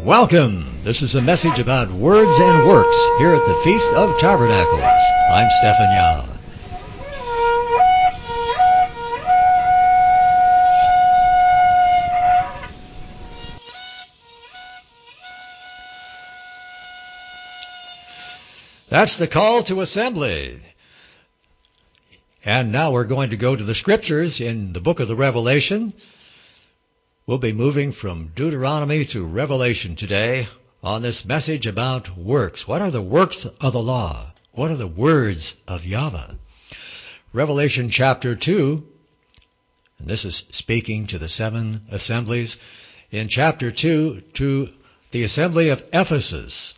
Welcome. This is a message about words and works here at the Feast of Tabernacles. I'm Stephan Yao. That's the call to assembly. And now we're going to go to the scriptures in the book of the Revelation. We'll be moving from Deuteronomy to Revelation today on this message about works. What are the works of the law? What are the words of Yahweh? Revelation chapter 2, and this is speaking to the seven assemblies. In chapter 2, to the assembly of Ephesus.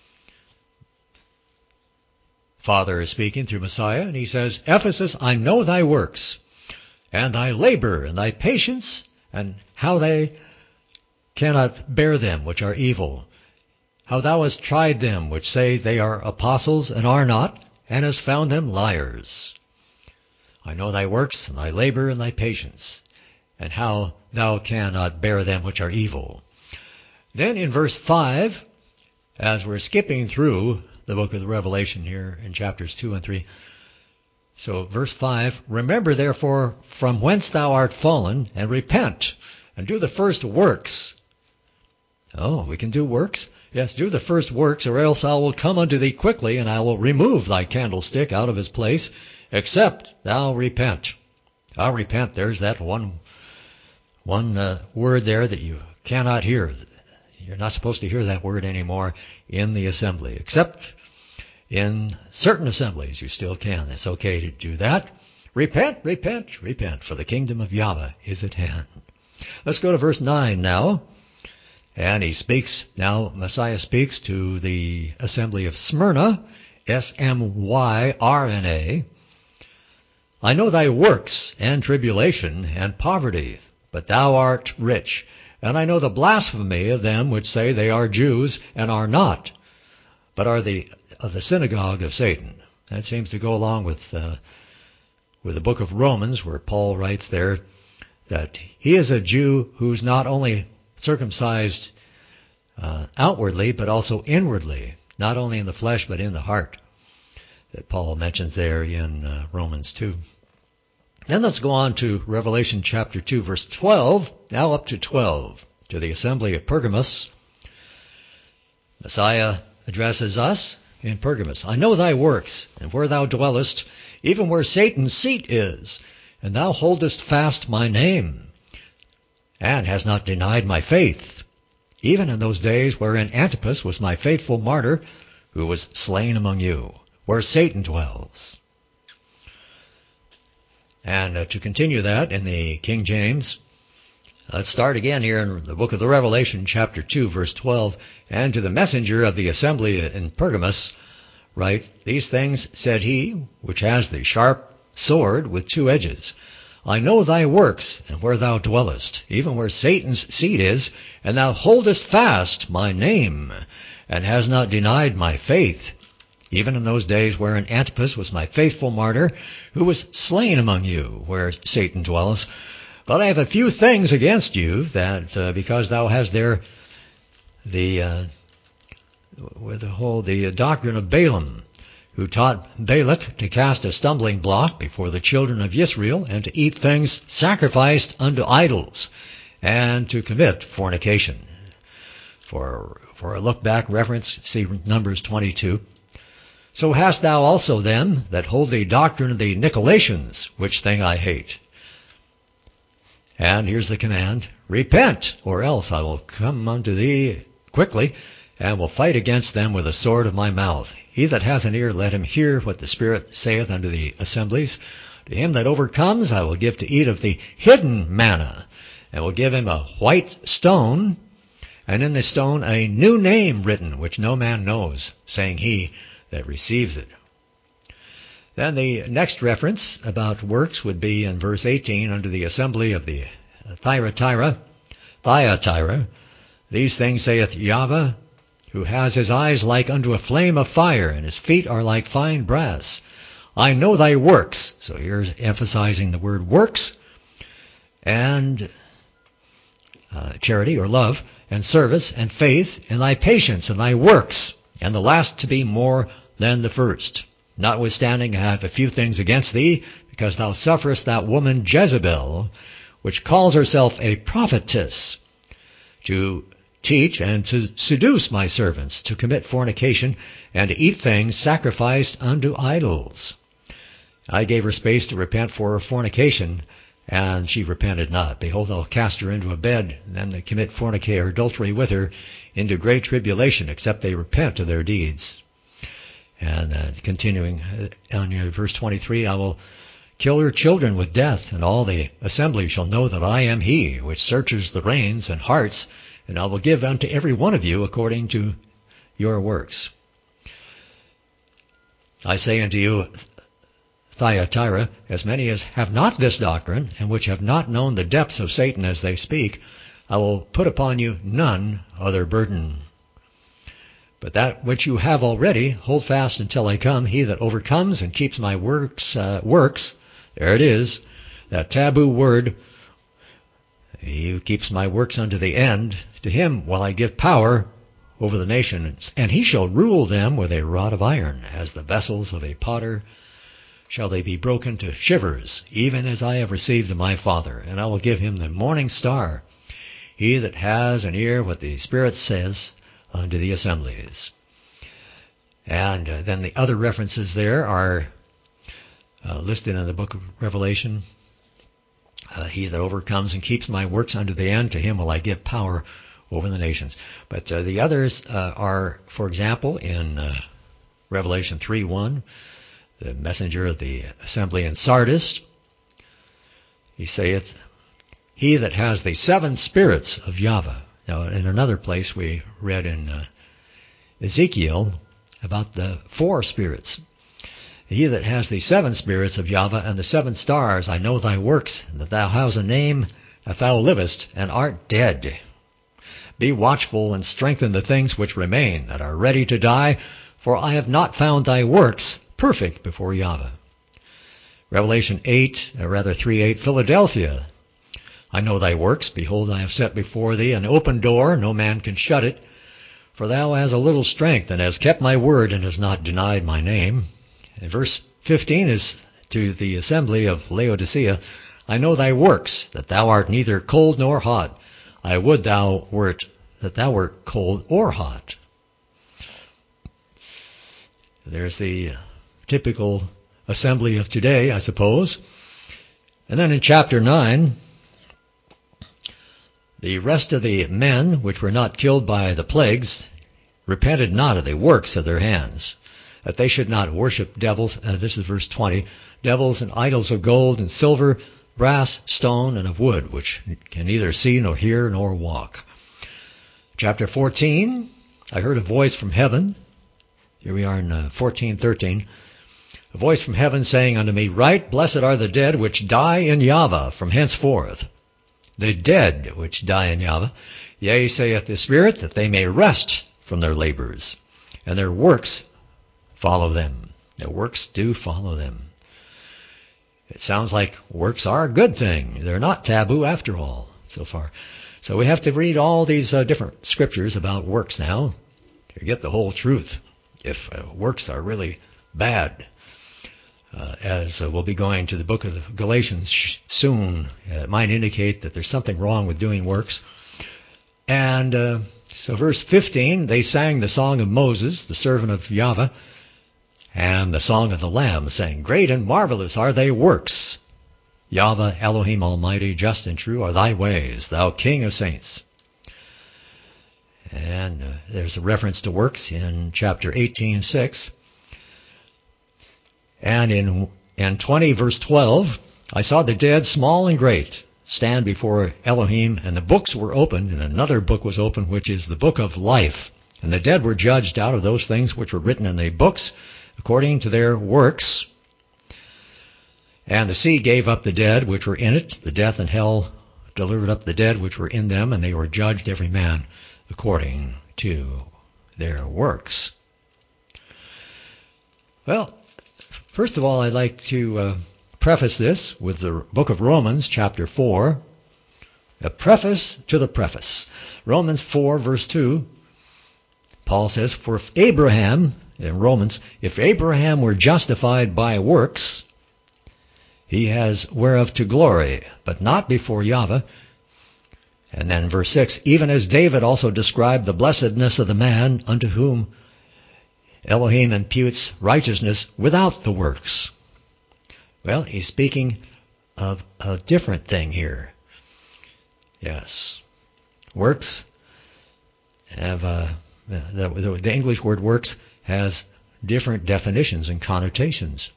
Father is speaking through Messiah, and he says, Ephesus, I know thy works, and thy labor, and thy patience, and how they cannot bear them which are evil, how thou hast tried them which say they are apostles and are not, and hast found them liars. I know thy works, and thy labor, and thy patience, and how thou cannot bear them which are evil. Then in verse 5, as we're skipping through the book of the Revelation here in chapters 2 and 3, so verse 5, remember therefore from whence thou art fallen, and repent, and do the first works. Oh, we can do works? Yes, do the first works, or else I will come unto thee quickly, and I will remove thy candlestick out of his place, except thou repent. I'll repent, there's that one word there that you cannot hear. You're not supposed to hear that word anymore in the assembly, except in certain assemblies you still can. It's okay to do that. Repent, repent, repent, for the kingdom of Yahweh is at hand. Let's go to verse 9 now. And he speaks, now Messiah speaks to the assembly of Smyrna, S-M-Y-R-N-A. I know thy works and tribulation and poverty, but thou art rich. And I know the blasphemy of them which say they are Jews and are not, but are of the synagogue of Satan. That seems to go along with the book of Romans, where Paul writes there that he is a Jew who's not only circumcised outwardly, but also inwardly, not only in the flesh, but in the heart, that Paul mentions there in Romans 2. Then let's go on to Revelation chapter 2, verse 12, now up to 12, to the assembly of Pergamos. Messiah addresses us in Pergamos. I know thy works, and where thou dwellest, even where Satan's seat is, and thou holdest fast my name, and hast not denied my faith, even in those days wherein Antipas was my faithful martyr, who was slain among you, where Satan dwells. And to continue that in the King James, let's start again here in the book of the Revelation, chapter 2, verse 12. And to the messenger of the assembly in Pergamos, write, these things said he, which has the sharp sword with two edges. I know thy works, and where thou dwellest, even where Satan's seat is, and thou holdest fast my name, and hast not denied my faith, even in those days wherein Antipas was my faithful martyr, who was slain among you, where Satan dwells. But I have a few things against you, that because thou hast there the doctrine of Balaam, who taught Balak to cast a stumbling block before the children of Israel, and to eat things sacrificed unto idols, and to commit fornication. For a look-back reference, see Numbers 22. So hast thou also them that hold the doctrine of the Nicolaitans, which thing I hate. And here's the command, repent, or else I will come unto thee quickly, and will fight against them with the sword of my mouth. He that has an ear, let him hear what the Spirit saith unto the assemblies. To him that overcomes, I will give to eat of the hidden manna, and will give him a white stone, and in the stone a new name written, which no man knows, saying he that receives it. Then the next reference about works would be in verse 18 unto the assembly of the Thyatira. These things saith Yahweh, who has his eyes like unto a flame of fire, and his feet are like fine brass. I know thy works. So here's emphasizing the word works, and charity or love, and service, and faith, and thy patience, and thy works, and the last to be more than the first. Notwithstanding, I have a few things against thee, because thou sufferest that woman Jezebel, which calls herself a prophetess, to teach and to seduce my servants to commit fornication and to eat things sacrificed unto idols. I gave her space to repent for her fornication, and she repented not. Behold, I'll cast her into a bed, and then they commit fornication or adultery with her into great tribulation, except they repent of their deeds. And continuing on verse 23, I will kill her children with death, and all the assembly shall know that I am he which searches the reins and hearts, and I will give unto every one of you according to your works. I say unto you, Thyatira, as many as have not this doctrine, and which have not known the depths of Satan as they speak, I will put upon you none other burden. But that which you have already, hold fast until I come. He that overcomes and keeps my works, there it is, that taboo word, he who keeps my works unto the end, to him will I give power over the nations, and he shall rule them with a rod of iron, as the vessels of a potter shall they be broken to shivers, even as I have received of my Father. And I will give him the morning star. He that has an ear, what the Spirit says unto the assemblies. And then the other references there are listed in the book of Revelation. He that overcomes and keeps my works unto the end, to him will I give power over the nations. But the others are, for example, in Revelation 3:1, the messenger of the assembly in Sardis, he saith, he that has the 7 spirits of Yahweh. Now, in another place we read in Ezekiel about the 4 spirits. He that has the 7 spirits of Yahweh and the 7 stars, I know thy works, and that thou hast a name, that thou livest, and art dead. Be watchful and strengthen the things which remain, that are ready to die, for I have not found thy works perfect before Yahweh. Revelation 3:8, Philadelphia. I know thy works. Behold, I have set before thee an open door. No man can shut it. For thou hast a little strength, and hast kept my word, and hast not denied my name. And verse 15 is to the assembly of Laodicea. I know thy works, that thou art neither cold nor hot. I would that thou wert cold or hot. There's the typical assembly of today, I suppose. And then in chapter 9, the rest of the men which were not killed by the plagues repented not of the works of their hands, that they should not worship devils, this is verse 20, devils and idols of gold and silver, brass, stone, and of wood, which can neither see nor hear nor walk. Chapter 14, I heard a voice from heaven. Here we are in 14:13. A voice from heaven saying unto me, Write, blessed are the dead which die in Yahweh from henceforth. The dead which die in Yahweh, yea, saith the Spirit, that they may rest from their labors, and their works follow them. Their works do follow them. It sounds like works are a good thing. They're not taboo after all, so far. So we have to read all these different scriptures about works now to get the whole truth. If works are really bad, as we'll be going to the book of Galatians soon, it might indicate that there's something wrong with doing works. And so verse 15, they sang the song of Moses, the servant of Yahweh, and the song of the Lamb, saying, Great and marvelous are thy works. Yahweh, Elohim Almighty, just and true are thy ways, thou King of saints. And there's a reference to works in chapter 18:6. And in 20 verse 12, I saw the dead, small and great, stand before Elohim, and the books were opened, and another book was opened, which is the book of life. And the dead were judged out of those things which were written in the books, according to their works. And the sea gave up the dead which were in it. The death and hell delivered up the dead which were in them, and they were judged every man according to their works. Well, first of all, I'd like to preface this with the book of Romans, chapter 4. A preface to the preface. Romans 4, verse 2, Paul says, for if Abraham, in Romans, if Abraham were justified by works, he has whereof to glory, but not before Yahweh. And then verse 6, even as David also described the blessedness of the man unto whom Elohim imputes righteousness without the works. Well, he's speaking of a different thing here. Yes. Works have, the English word works has different definitions and connotations.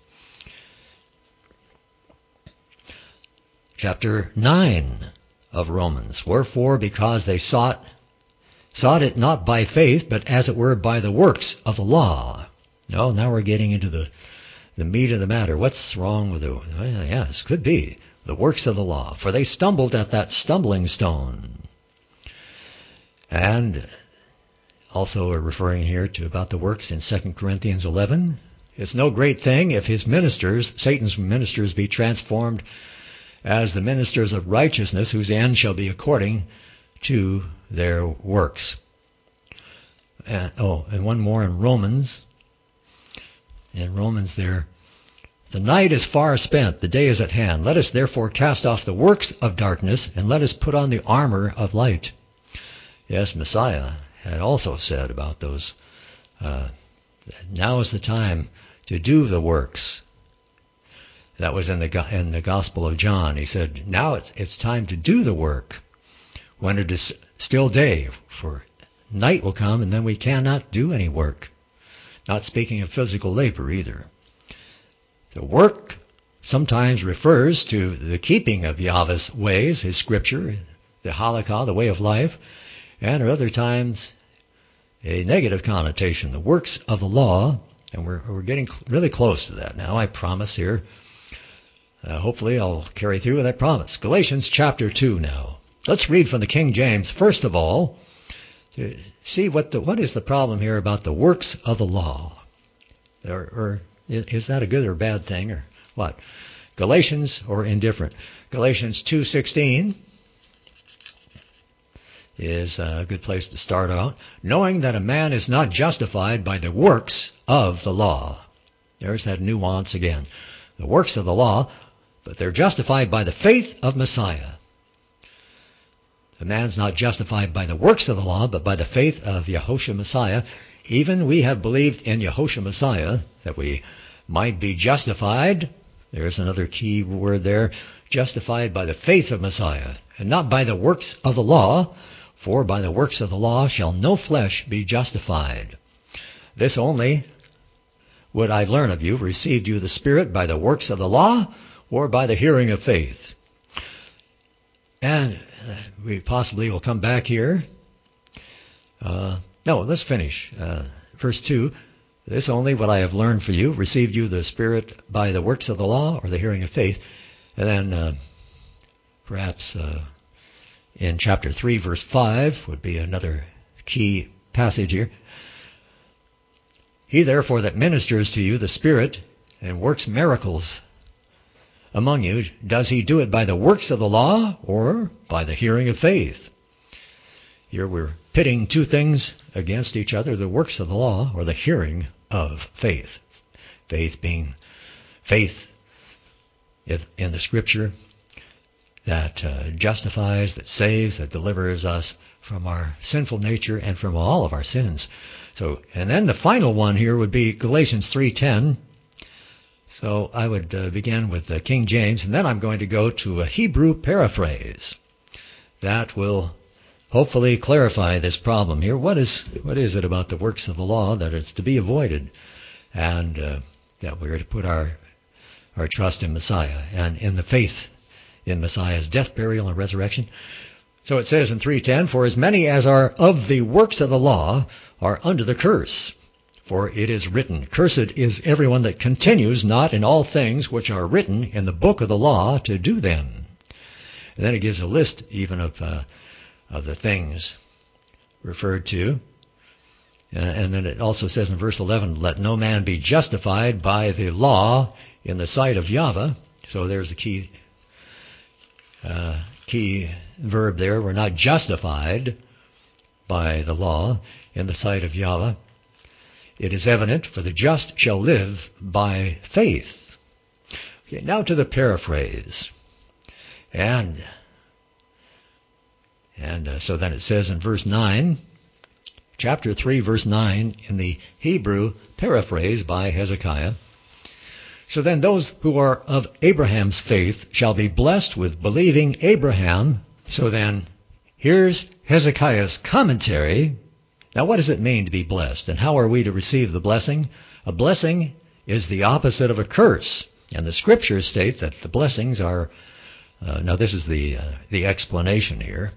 Chapter 9 of Romans. Wherefore, because they sought it not by faith, but as it were by the works of the law. No, now we're getting into the meat of the matter. What's wrong with it? Well, yes, could be the works of the law. For they stumbled at that stumbling stone. And also we're referring here to about the works in 2 Corinthians 11. It's no great thing if his ministers, Satan's ministers, be transformed as the ministers of righteousness, whose end shall be according to their works. And one more in Romans. In Romans there, the night is far spent, the day is at hand. Let us therefore cast off the works of darkness, and let us put on the armor of light. Yes, Messiah had also said about those, now is the time to do the works. That was in the Gospel of John. He said, now it's time to do the work when it is still day, for night will come and then we cannot do any work. Not speaking of physical labor either. The work sometimes refers to the keeping of Yahweh's ways, his scripture, the halakha, the way of life, and at other times a negative connotation, the works of the law, and we're getting really close to that now, I promise here. Hopefully I'll carry through with that promise. Galatians chapter 2 now. Let's read from the King James, first of all, to see what is the problem here about the works of the law. Or is that a good or bad thing, or what? Galatians, or indifferent. Galatians 2:16 is a good place to start out. Knowing that a man is not justified by the works of the law. There's that nuance again. The works of the law, but they're justified by the faith of Messiah. The man's not justified by the works of the law, but by the faith of Yahushua Messiah. Even we have believed in Yahushua Messiah that we might be justified. There's another key word there. Justified by the faith of Messiah, and not by the works of the law. For by the works of the law shall no flesh be justified. This only would I learn of you, received you the Spirit by the works of the law, or by the hearing of faith? And we possibly will come back here. No, let's finish. Verse 2, this only what I have learned for you, received you the Spirit by the works of the law, or the hearing of faith. And then perhaps in chapter 3, verse 5 would be another key passage here. He therefore that ministers to you the Spirit and works miracles among you, does he do it by the works of the law or by the hearing of faith? Here we're pitting two things against each other, the works of the law or the hearing of faith. Faith being faith in the Scripture that justifies, that saves, that delivers us from our sinful nature and from all of our sins. So, and then the final one here would be Galatians 3:10. So I would begin with King James, and then I'm going to go to a Hebrew paraphrase. That will hopefully clarify this problem here. What is it about the works of the law that is to be avoided, and that we're to put our trust in Messiah and in the faith in Messiah's death, burial, and resurrection? So it says in 3:10, for as many as are of the works of the law are under the curse. For it is written, cursed is everyone that continues not in all things which are written in the book of the law to do them. And then it gives a list even of the things referred to. And then it also says in verse 11, let no man be justified by the law in the sight of Yahweh. So there's a key key verb there. We're not justified by the law in the sight of Yahweh. It is evident, for the just shall live by faith. Okay, now to the paraphrase. And so then it says in verse 9, chapter 3, verse 9, in the Hebrew paraphrase by Hezekiah. So then those who are of Abraham's faith shall be blessed with believing Abraham. So then, here's Hezekiah's commentary. Now what does it mean to be blessed, and how are we to receive the blessing? A blessing is the opposite of a curse, and the scriptures state that the blessings are, now this is the explanation here.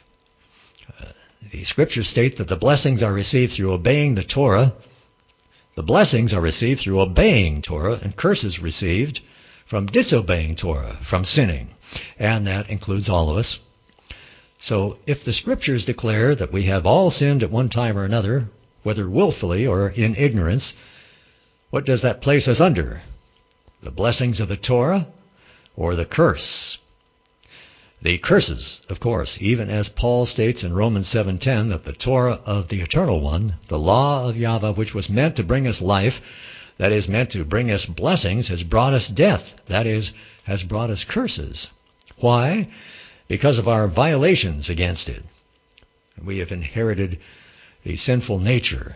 The scriptures state that the blessings are received through obeying the Torah. The blessings are received through obeying Torah, and curses received from disobeying Torah, from sinning. And that includes all of us. So if the scriptures declare that we have all sinned at one time or another, whether willfully or in ignorance, what does that place us under? The blessings of the Torah or the curse? The curses, of course, even as Paul states in Romans 7:10 that the Torah of the Eternal One, the law of Yahweh, which was meant to bring us life, that is meant to bring us blessings, has brought us death, that is, has brought us curses. Why? Because of our violations against it. We have inherited the sinful nature,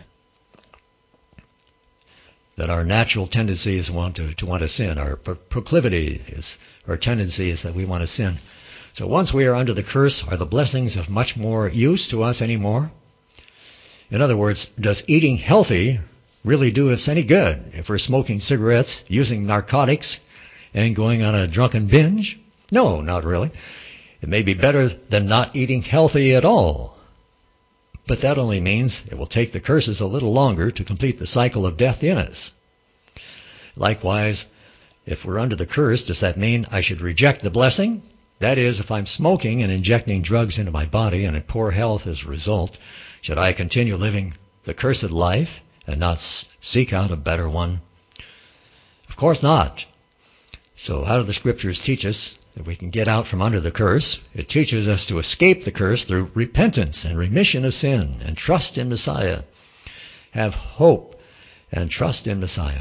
that our natural tendency is want to sin. Our proclivity is, or tendency is that we want to sin. So once we are under the curse, are the blessings of much more use to us anymore? In other words, does eating healthy really do us any good if we're smoking cigarettes, using narcotics, and going on a drunken binge? No, not really. It may be better than not eating healthy at all. But that only means it will take the curses a little longer to complete the cycle of death in us. Likewise, if we're under the curse, does that mean I should reject the blessing? That is, if I'm smoking and injecting drugs into my body and in poor health as a result, should I continue living the cursed life and not seek out a better one? Of course not. So how do the scriptures teach us that we can get out from under the curse? It teaches us to escape the curse through repentance and remission of sin and trust in Messiah. Have hope and trust in Messiah.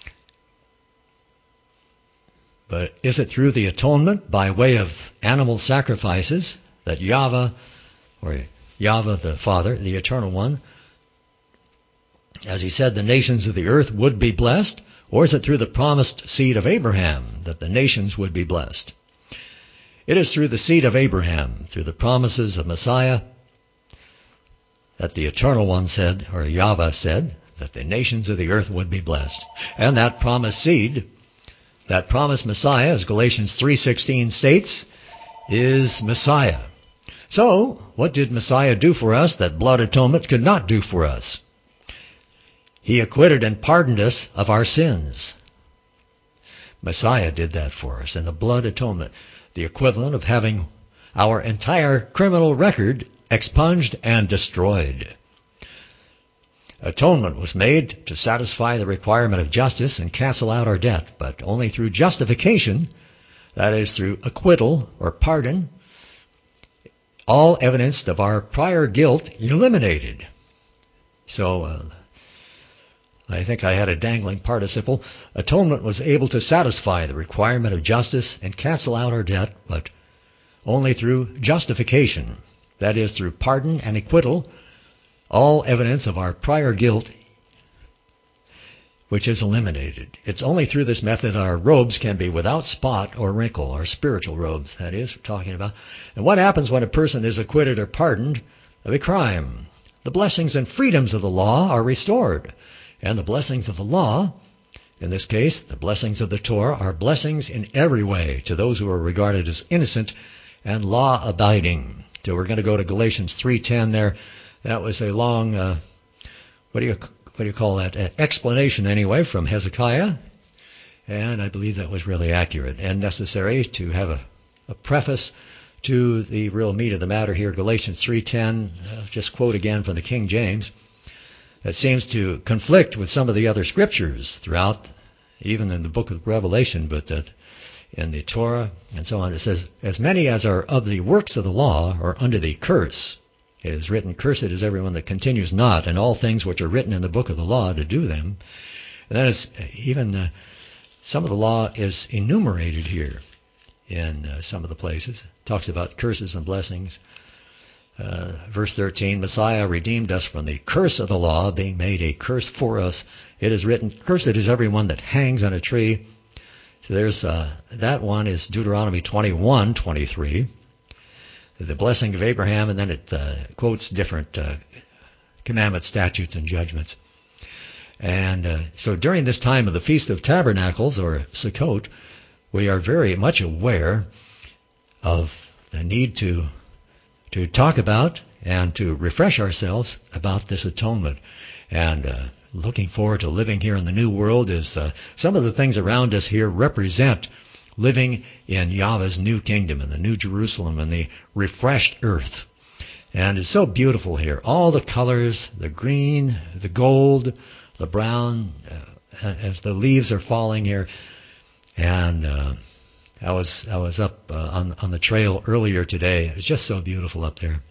But is it through the atonement by way of animal sacrifices that Yahweh, or Yahweh the Father, the Eternal One, as he said, the nations of the earth would be blessed? Or is it through the promised seed of Abraham that the nations would be blessed? It is through the seed of Abraham, through the promises of Messiah, that the Eternal One said, or Yahweh said, that the nations of the earth would be blessed. And that promised seed, that promised Messiah, as Galatians 3:16 states, is Messiah. So, what did Messiah do for us that blood atonement could not do for us? He acquitted and pardoned us of our sins. Messiah did that for us, and the blood atonement, the equivalent of having our entire criminal record expunged and destroyed. Atonement was made to satisfy the requirement of justice and cancel out our debt, but only through justification, that is through acquittal or pardon, all evidence of our prior guilt eliminated. So, I think I had a dangling participle. Atonement was able to satisfy the requirement of justice and cancel out our debt, but only through justification, that is through pardon and acquittal, all evidence of our prior guilt, which is eliminated. It's only through this method our robes can be without spot or wrinkle, our spiritual robes, that is, we're talking about. And what happens when a person is acquitted or pardoned of a crime? The blessings and freedoms of the law are restored. And the blessings of the law, in this case, the blessings of the Torah, are blessings in every way to those who are regarded as innocent and law-abiding. So we're going to go to Galatians 3:10 there. That was a long, what do you call that? Explanation anyway from Hezekiah. And I believe that was really accurate and necessary to have a preface to the real meat of the matter here. Galatians 3:10, just quote again from the King James. That seems to conflict with some of the other scriptures throughout, even in the book of Revelation, but in the Torah, and so on. It says, as many as are of the works of the law are under the curse. It is written, cursed is everyone that continues not in all things which are written in the book of the law to do them. And that is even some of the law is enumerated here in some of the places. It talks about curses and blessings. Verse 13, Messiah redeemed us from the curse of the law, being made a curse for us. It is written, cursed is everyone that hangs on a tree. So there's that one is Deuteronomy 21:23. The blessing of Abraham, and then it quotes different commandments, statutes, and judgments. And so during this time of the Feast of Tabernacles, or Sukkot, we are very much aware of the need to talk about and to refresh ourselves about this atonement. And looking forward to living here in the new world is some of the things around us here represent living in Yahweh's new kingdom, in the new Jerusalem, and the refreshed earth. And it's so beautiful here. All the colors, the green, the gold, the brown, as the leaves are falling here. And I was up on the trail earlier today. It was just so beautiful up there.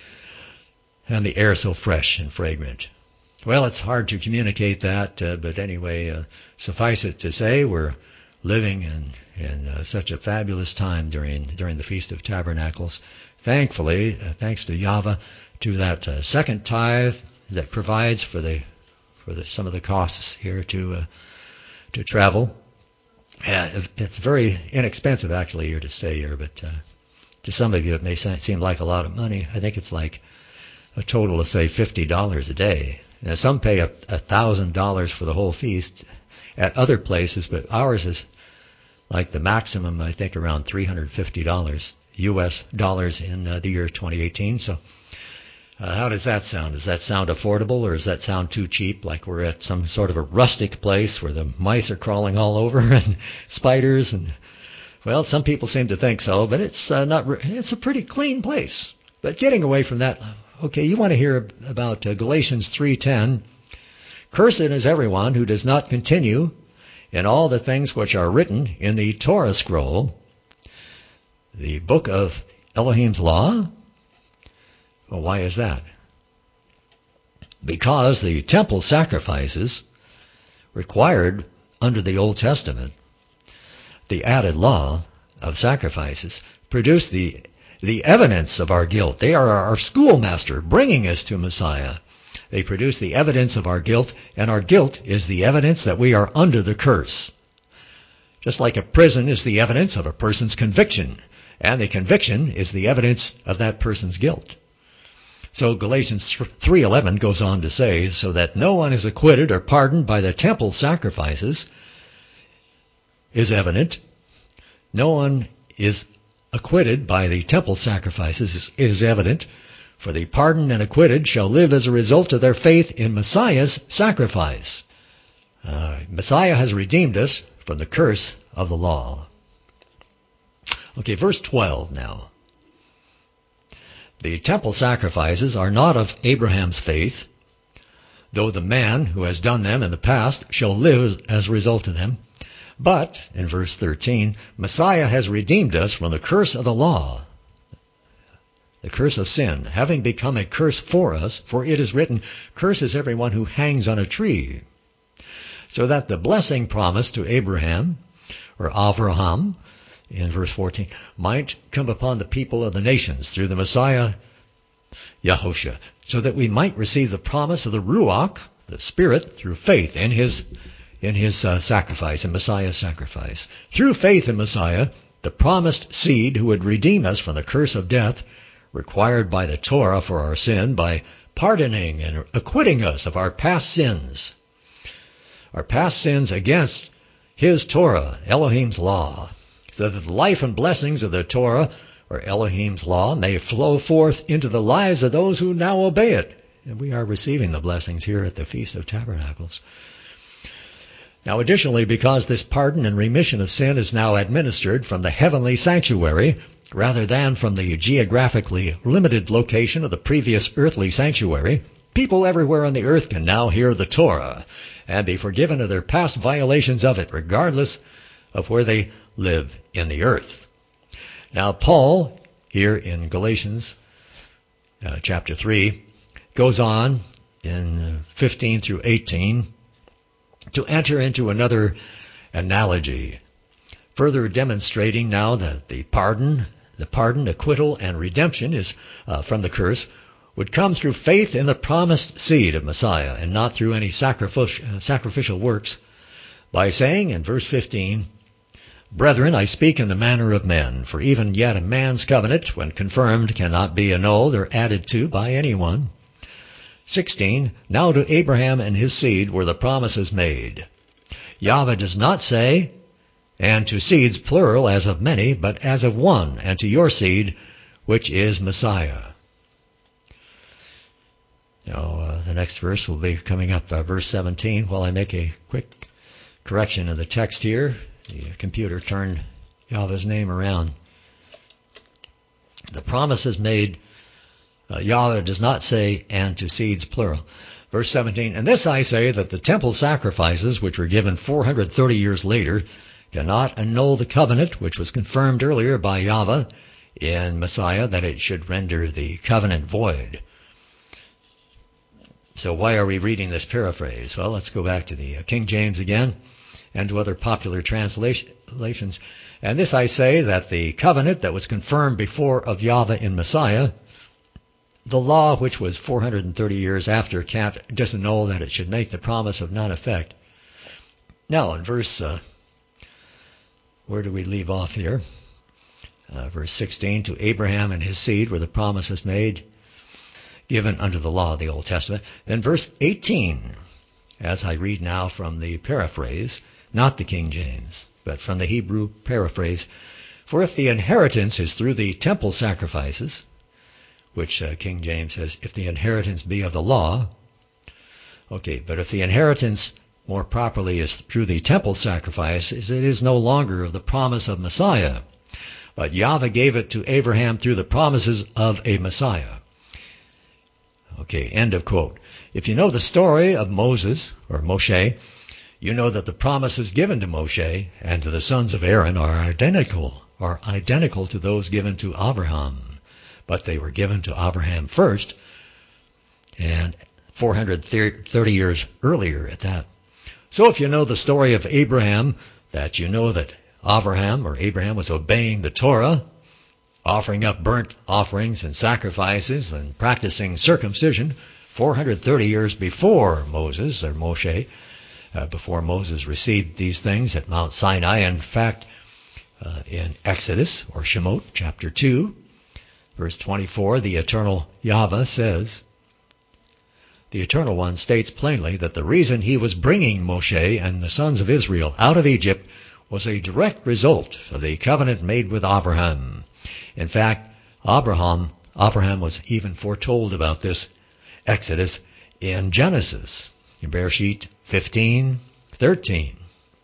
And the air so fresh and fragrant. Well, it's hard to communicate that, but anyway, suffice it to say, we're living in such a fabulous time during the Feast of Tabernacles. Thankfully, thanks to Yahweh, to that second tithe that provides for some of the costs here to travel. It's very inexpensive actually here to stay here, but to some of you it may seem like a lot of money. I think it's like a total of say $50 a day. Now, some pay $1,000 for the whole feast at other places, but ours is like the maximum, I think, around $350 U.S. dollars in the year 2018. So how does that sound? Does that sound affordable, or does that sound too cheap, like we're at some sort of a rustic place where the mice are crawling all over and spiders? And well, some people seem to think so, but it's not. It's a pretty clean place. But getting away from that, okay, you want to hear about Galatians 3:10. Cursed is everyone who does not continue in all the things which are written in the Torah scroll, the book of Elohim's law. Well, why is that? Because the temple sacrifices required under the Old Testament, the added law of sacrifices, produced the evidence of our guilt. They are our schoolmaster bringing us to Messiah. They produce the evidence of our guilt, and our guilt is the evidence that we are under the curse. Just like a prison is the evidence of a person's conviction, and the conviction is the evidence of that person's guilt. So Galatians 3:11 goes on to say, so that no one is acquitted or pardoned by the temple sacrifices is evident. No one is acquitted by the temple sacrifices is evident. For the pardoned and acquitted shall live as a result of their faith in Messiah's sacrifice. Messiah has redeemed us from the curse of the law. Okay, verse 12 now. The temple sacrifices are not of Abraham's faith, though the man who has done them in the past shall live as a result of them. But, in verse 13, Messiah has redeemed us from the curse of the law, the curse of sin, having become a curse for us, for it is written, cursed is everyone who hangs on a tree. So that the blessing promised to Abraham, or Avraham, in verse 14, might come upon the people of the nations through the Messiah, Yahushua, so that we might receive the promise of the Ruach, the Spirit, through faith in his sacrifice, in Messiah's sacrifice. Through faith in Messiah, the promised seed who would redeem us from the curse of death, required by the Torah for our sin, by pardoning and acquitting us of our past sins against his Torah, Elohim's law, so that the life and blessings of the Torah, or Elohim's law, may flow forth into the lives of those who now obey it. And we are receiving the blessings here at the Feast of Tabernacles. Now, additionally, because this pardon and remission of sin is now administered from the heavenly sanctuary, rather than from the geographically limited location of the previous earthly sanctuary, people everywhere on the earth can now hear the Torah and be forgiven of their past violations of it, regardless of where they live in the earth. Now Paul, here in Galatians chapter 3, goes on in 15 through 18 to enter into another analogy, further demonstrating now that the pardon, acquittal, and redemption is from the curse would come through faith in the promised seed of Messiah and not through any sacrificial works, by saying in verse 15, "Brethren, I speak in the manner of men, for even yet a man's covenant, when confirmed, cannot be annulled or added to by anyone." 16, "Now to Abraham and his seed were the promises made." Yahweh does not say, "and to seeds plural as of many, but as of one, and to your seed, which is Messiah." Now, the next verse will be coming up, verse 17. While I make a quick correction of the text here, the computer turned Yahweh's name around. The promises made, Yahweh does not say, "and to seeds plural." Verse 17, "And this I say, that the temple sacrifices, which were given 430 years later, cannot annul the covenant which was confirmed earlier by Yahweh in Messiah, that it should render the covenant void." So why are we reading this paraphrase? Well, let's go back to the King James again and to other popular translations. "And this I say, that the covenant that was confirmed before of Yahweh in Messiah, the law which was 430 years after, can't disannul that it should make the promise of none effect." Now, in verse, where do we leave off here? Verse 16, "To Abraham and his seed were the promises made, given under the law of the Old Testament." Then verse 18, as I read now from the paraphrase, not the King James, but from the Hebrew paraphrase, "For if the inheritance is through the temple sacrifices," which King James says, "if the inheritance be of the law." Okay, but if the inheritance more properly is through the temple sacrifices, it is no longer of the promise of Messiah, but Yahweh gave it to Abraham through the promises of a Messiah. Okay, end of quote. If you know the story of Moses, or Moshe, you know that the promises given to Moshe and to the sons of Aaron are identical to those given to Abraham. But they were given to Abraham first, and 430 years earlier at that. So if you know the story of Abraham, that you know that Abraham was obeying the Torah, offering up burnt offerings and sacrifices and practicing circumcision 430 years before Moses, or Moshe, before Moses received these things at Mount Sinai. In fact, in Exodus, or Shemot, chapter 2, verse 24, the eternal Yahweh says, the Eternal One states plainly that the reason he was bringing Moshe and the sons of Israel out of Egypt was a direct result of the covenant made with Abraham. In fact, Abraham was even foretold about this Exodus in Genesis, in Bereshit 15:13.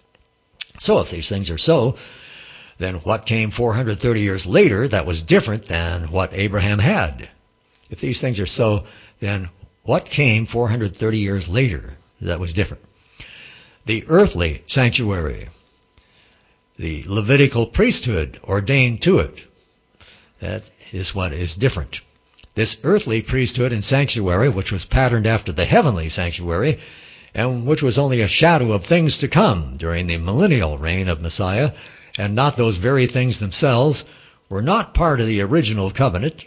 So if these things are so, then what came 430 years later that was different than what Abraham had? If these things are so, then what came 430 years later that was different? The earthly sanctuary, the Levitical priesthood ordained to it. That is what is different. This earthly priesthood and sanctuary, which was patterned after the heavenly sanctuary, and which was only a shadow of things to come during the millennial reign of Messiah, and not those very things themselves, were not part of the original covenant.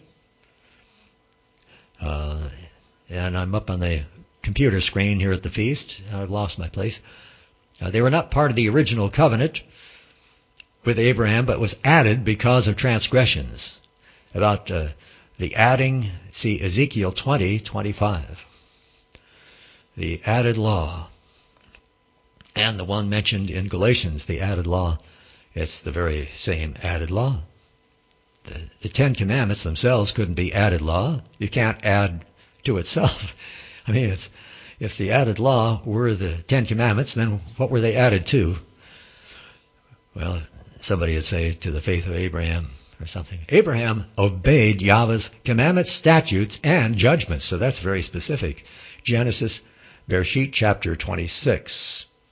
And I'm up on the computer screen here at the feast. I've lost my place. They were not part of the original covenant with Abraham, but was added because of transgressions. About the adding, see Ezekiel 20:25. The added law. And the one mentioned in Galatians, the added law, it's the very same added law. The Ten Commandments themselves couldn't be added law. You can't add to itself. I mean, if the added law were the Ten Commandments, then what were they added to? Well, somebody would say to the faith of Abraham or something. Abraham obeyed Yahweh's commandments, statutes, and judgments. So that's very specific. Genesis, Bereshit chapter 26.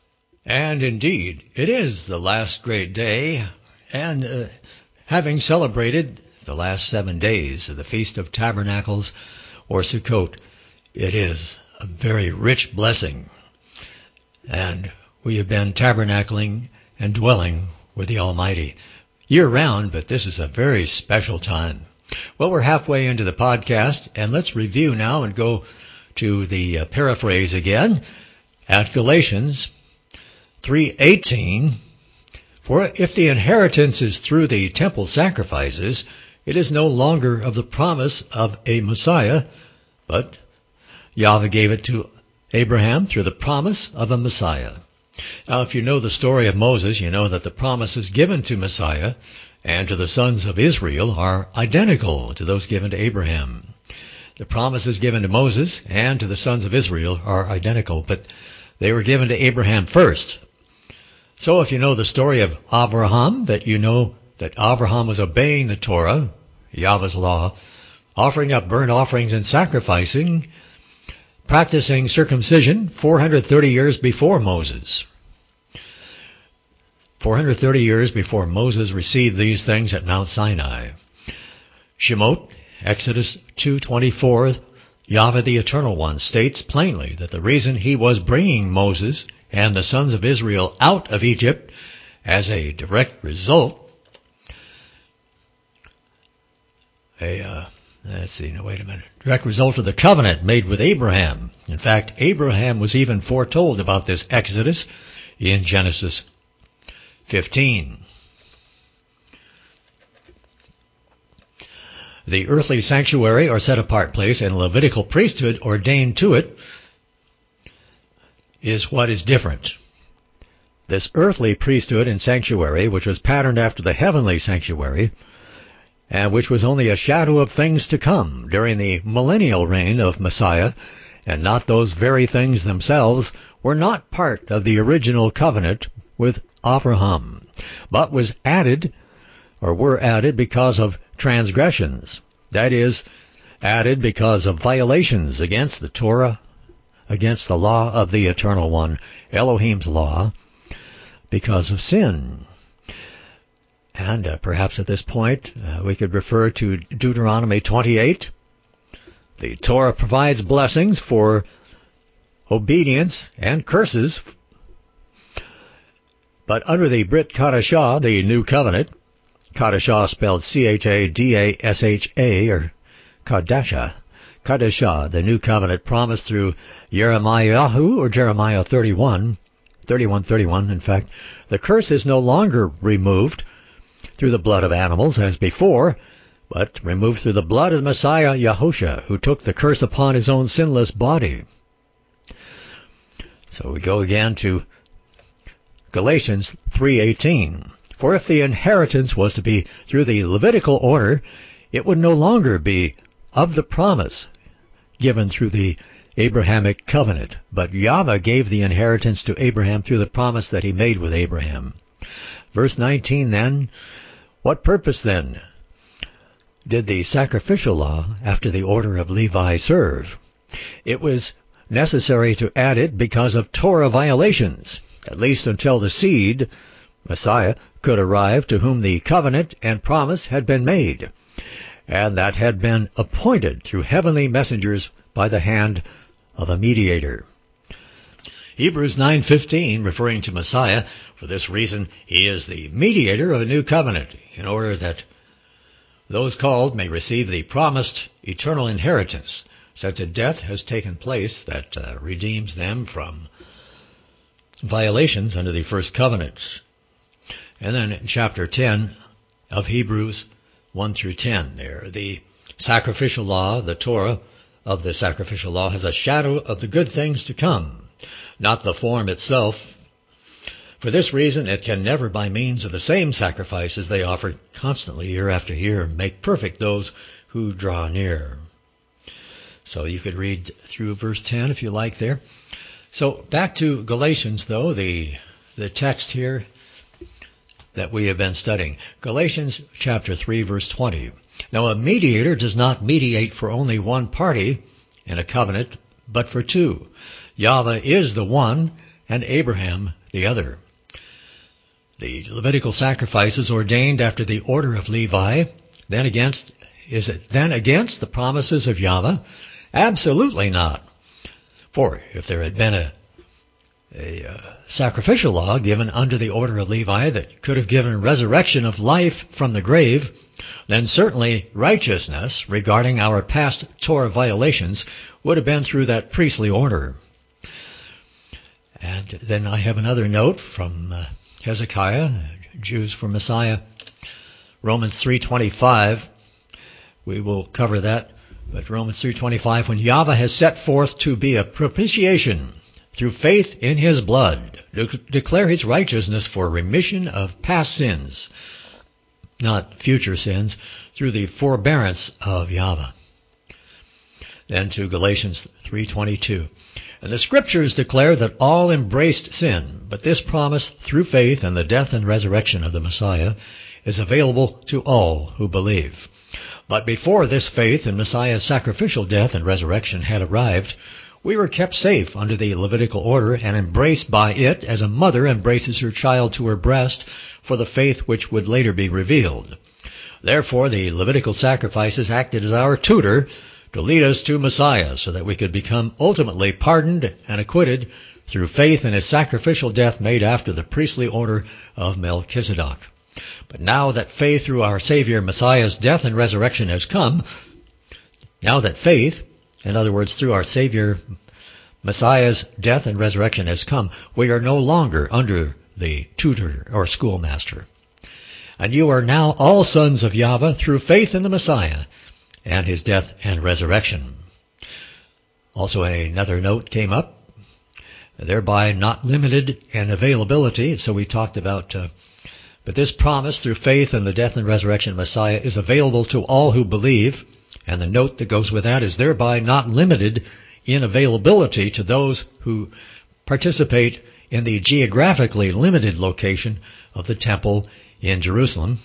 And indeed, it is the last great day, and having celebrated the last 7 days of the Feast of Tabernacles, or Sukkot, it is a very rich blessing. And we have been tabernacling and dwelling with the Almighty year-round, but this is a very special time. Well, we're halfway into the podcast, and let's review now and go to the paraphrase again at Galatians 3:18. For if the inheritance is through the temple sacrifices, it is no longer of the promise of a Messiah, but Yahweh gave it to Abraham through the promise of a Messiah. Now, if you know the story of Moses, you know that the promises given to Messiah and to the sons of Israel are identical to those given to Abraham. The promises given to Moses and to the sons of Israel are identical, but they were given to Abraham first. So if you know the story of Abraham, that you know that Abraham was obeying the Torah, Yahweh's law, offering up burnt offerings and sacrificing, practicing circumcision 430 years before Moses. 430 years before Moses received these things at Mount Sinai. Shemot, Exodus 2:24, Yahweh the Eternal One states plainly that the reason he was bringing Moses and the sons of Israel out of Egypt as a direct result, direct result of the covenant made with Abraham. In fact, Abraham was even foretold about this Exodus in Genesis 15. The earthly sanctuary or set-apart place and Levitical priesthood ordained to it is what is different. This earthly priesthood and sanctuary, which was patterned after the heavenly sanctuary, and which was only a shadow of things to come during the millennial reign of Messiah, and not those very things themselves, were not part of the original covenant with Abraham, but was added, or were added because of transgressions. That is, added because of violations against the Torah, against the law of the Eternal One, Elohim's law, because of sin. And perhaps at this point we could refer to Deuteronomy 28. The Torah provides blessings for obedience and curses, but under the Brit Chadashah, the New Covenant, Chadashah spelled Chadasha, or Kadashah, the New Covenant promised through Jeremiah 31:31, in fact, the curse is no longer removed through the blood of animals as before, but removed through the blood of Messiah Yahusha, who took the curse upon his own sinless body. So we go again to Galatians 3:18. For if the inheritance was to be through the Levitical order, it would no longer be of the promise given through the Abrahamic covenant, but Yahweh gave the inheritance to Abraham through the promise that he made with Abraham. Verse 19 then, what purpose then did the sacrificial law after the order of Levi serve? It was necessary to add it because of Torah violations, at least until the seed, Messiah, could arrive to whom the covenant and promise had been made, and that had been appointed through heavenly messengers by the hand of a mediator. Hebrews 9:15, referring to Messiah, for this reason he is the mediator of a new covenant, in order that those called may receive the promised eternal inheritance, since a death has taken place that redeems them from violations under the first covenant. And then in chapter 10 of Hebrews 1 through 10 there, the sacrificial law, the Torah of the sacrificial law, has a shadow of the good things to come, not the form itself. For this reason, it can never, by means of the same sacrifices they offer constantly year after year, make perfect those who draw near. So you could read through verse 10 if you like there. So back to Galatians, though, the text here that we have been studying. Galatians chapter 3, verse 20. Now a mediator does not mediate for only one party in a covenant, but for two. Yahweh is the one, and Abraham the other. The Levitical sacrifices ordained after the order of Levi, is it then against the promises of Yahweh? Absolutely not. For if there had been a sacrificial law given under the order of Levi that could have given resurrection of life from the grave, then certainly righteousness regarding our past Torah violations would have been through that priestly order. And then I have another note from Hezekiah, Jews for Messiah, Romans 3:25. We will cover that, but Romans 3:25, when Yahweh has set forth to be a propitiation through faith in his blood, declare his righteousness for remission of past sins, not future sins, through the forbearance of Yahweh. Then to Galatians 3:22. And the scriptures declare that all embraced sin, but this promise through faith in the death and resurrection of the Messiah is available to all who believe. But before this faith in Messiah's sacrificial death and resurrection had arrived, we were kept safe under the Levitical order and embraced by it as a mother embraces her child to her breast for the faith which would later be revealed. Therefore, the Levitical sacrifices acted as our tutor to lead us to Messiah so that we could become ultimately pardoned and acquitted through faith in his sacrificial death made after the priestly order of Melchizedek. But now that faith through our Savior Messiah's death and resurrection has come, now that faith, in other words, through our Savior Messiah's death and resurrection has come, we are no longer under the tutor or schoolmaster. And you are now all sons of Yahweh through faith in the Messiah and his death and resurrection. Also another note came up, thereby not limited in availability. So we talked about, but this promise through faith in the death and resurrection of Messiah is available to all who believe. And the note that goes with that is thereby not limited in availability to those who participate in the geographically limited location of the temple in Jerusalem.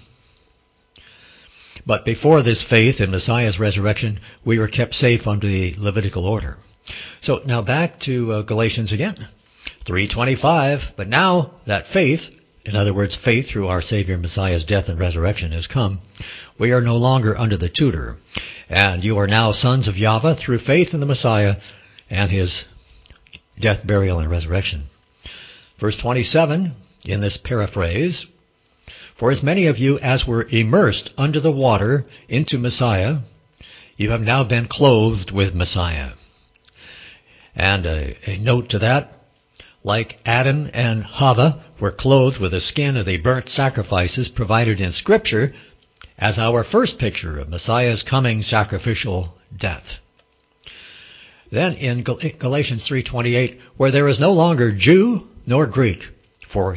But before this faith in Messiah's resurrection, we were kept safe under the Levitical order. So now back to Galatians again, 3:25. But now that faith, in other words, faith through our Savior Messiah's death and resurrection has come, we are no longer under the tutor. And you are now sons of Yahweh through faith in the Messiah and his death, burial, and resurrection. Verse 27, in this paraphrase, for as many of you as were immersed under the water into Messiah, you have now been clothed with Messiah. And a note to that, like Adam and Hava were clothed with the skin of the burnt sacrifices provided in Scripture as our first picture of Messiah's coming sacrificial death. Then in Galatians 3:28, where there is no longer Jew nor Greek, for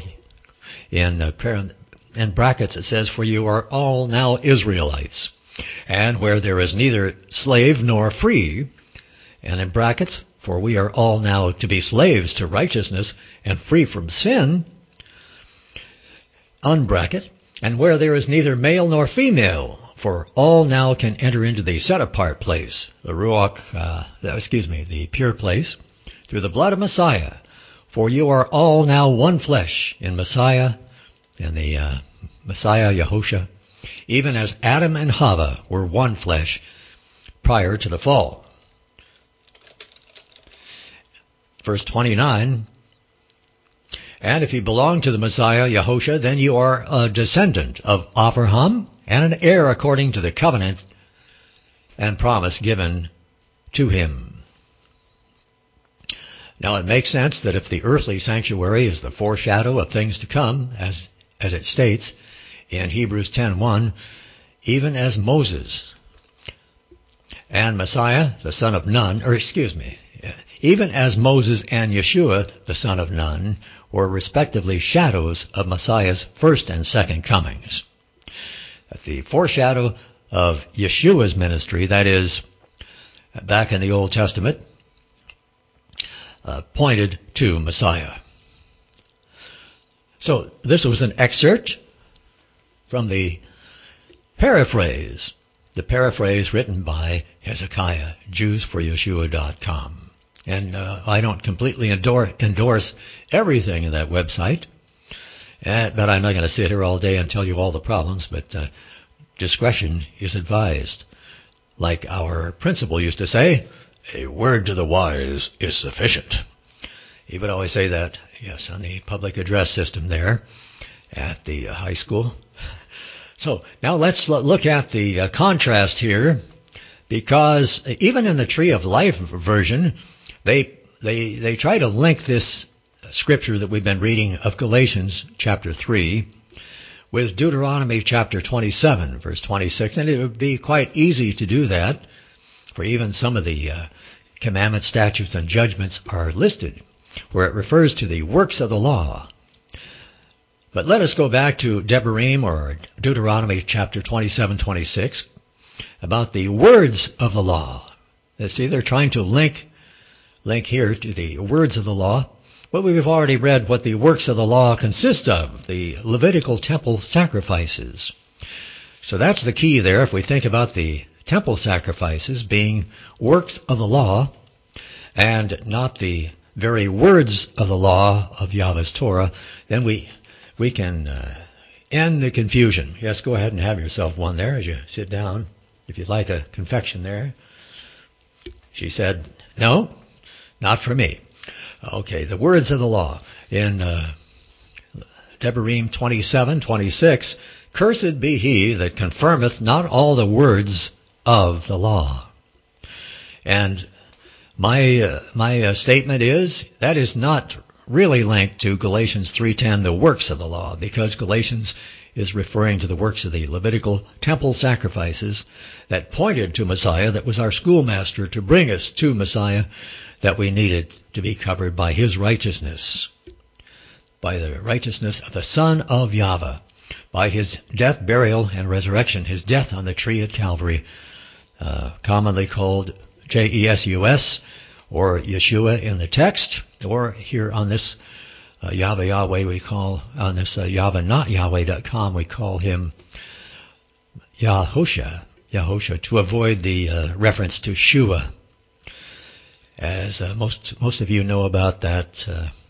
in brackets it says, for you are all now Israelites. And where there is neither slave nor free, and in brackets, for we are all now to be slaves to righteousness and free from sin, unbracket, and where there is neither male nor female, for all now can enter into the set-apart place, the pure place, through the blood of Messiah. For you are all now one flesh in Messiah, in the Messiah Yahushua, even as Adam and Hava were one flesh prior to the fall. Verse 29, and if you belong to the Messiah Yahushua, then you are a descendant of Abraham and an heir according to the covenant and promise given to him. Now it makes sense that if the earthly sanctuary is the foreshadow of things to come, as it states in Hebrews 10:1, even as Moses and Messiah, the son of Nun, even as Moses and Yeshua, the son of Nun, were respectively shadows of Messiah's first and second comings. The foreshadow of Yeshua's ministry, that is, back in the Old Testament, pointed to Messiah. So this was an excerpt from the paraphrase written by Hezekiah, JewsForYeshua.com. And I don't completely endorse everything in that website, but I'm not going to sit here all day and tell you all the problems, but discretion is advised. Like our principal used to say, a word to the wise is sufficient. He would always say that, yes, on the public address system there at the high school. So now let's look at the contrast here, because even in the Tree of Life version, they try to link this scripture that we've been reading of Galatians chapter 3 with Deuteronomy chapter 27, verse 26, and it would be quite easy to do that, for even some of the commandments, statutes, and judgments are listed, where it refers to the works of the law. But let us go back to Devarim, or Deuteronomy chapter 27, 26, about the words of the law. You see, they're trying to link here to the words of the law. Well, we've already read what the works of the law consist of, the Levitical temple sacrifices. So that's the key there. If we think about the temple sacrifices being works of the law and not the very words of the law of Yahweh's Torah, then we can end the confusion. Yes, go ahead and have yourself one there as you sit down, if you'd like a confection there. She said, no, not for me. Okay, the words of the law. In Devarim 27:26, cursed be he that confirmeth not all the words of the law. And my statement is that is not really linked to Galatians 3:10, the works of the law, because Galatians is referring to the works of the Levitical temple sacrifices that pointed to Messiah, that was our schoolmaster to bring us to Messiah, that we needed to be covered by his righteousness, by the righteousness of the Son of Yahweh, by his death, burial, and resurrection, his death on the tree at Calvary, commonly called Jesus, or Yeshua in the text, or here on this Yahweh we call, on this YahwehNotYahweh.com, we call him Yahushua, to avoid the reference to Shua. As most of you know about that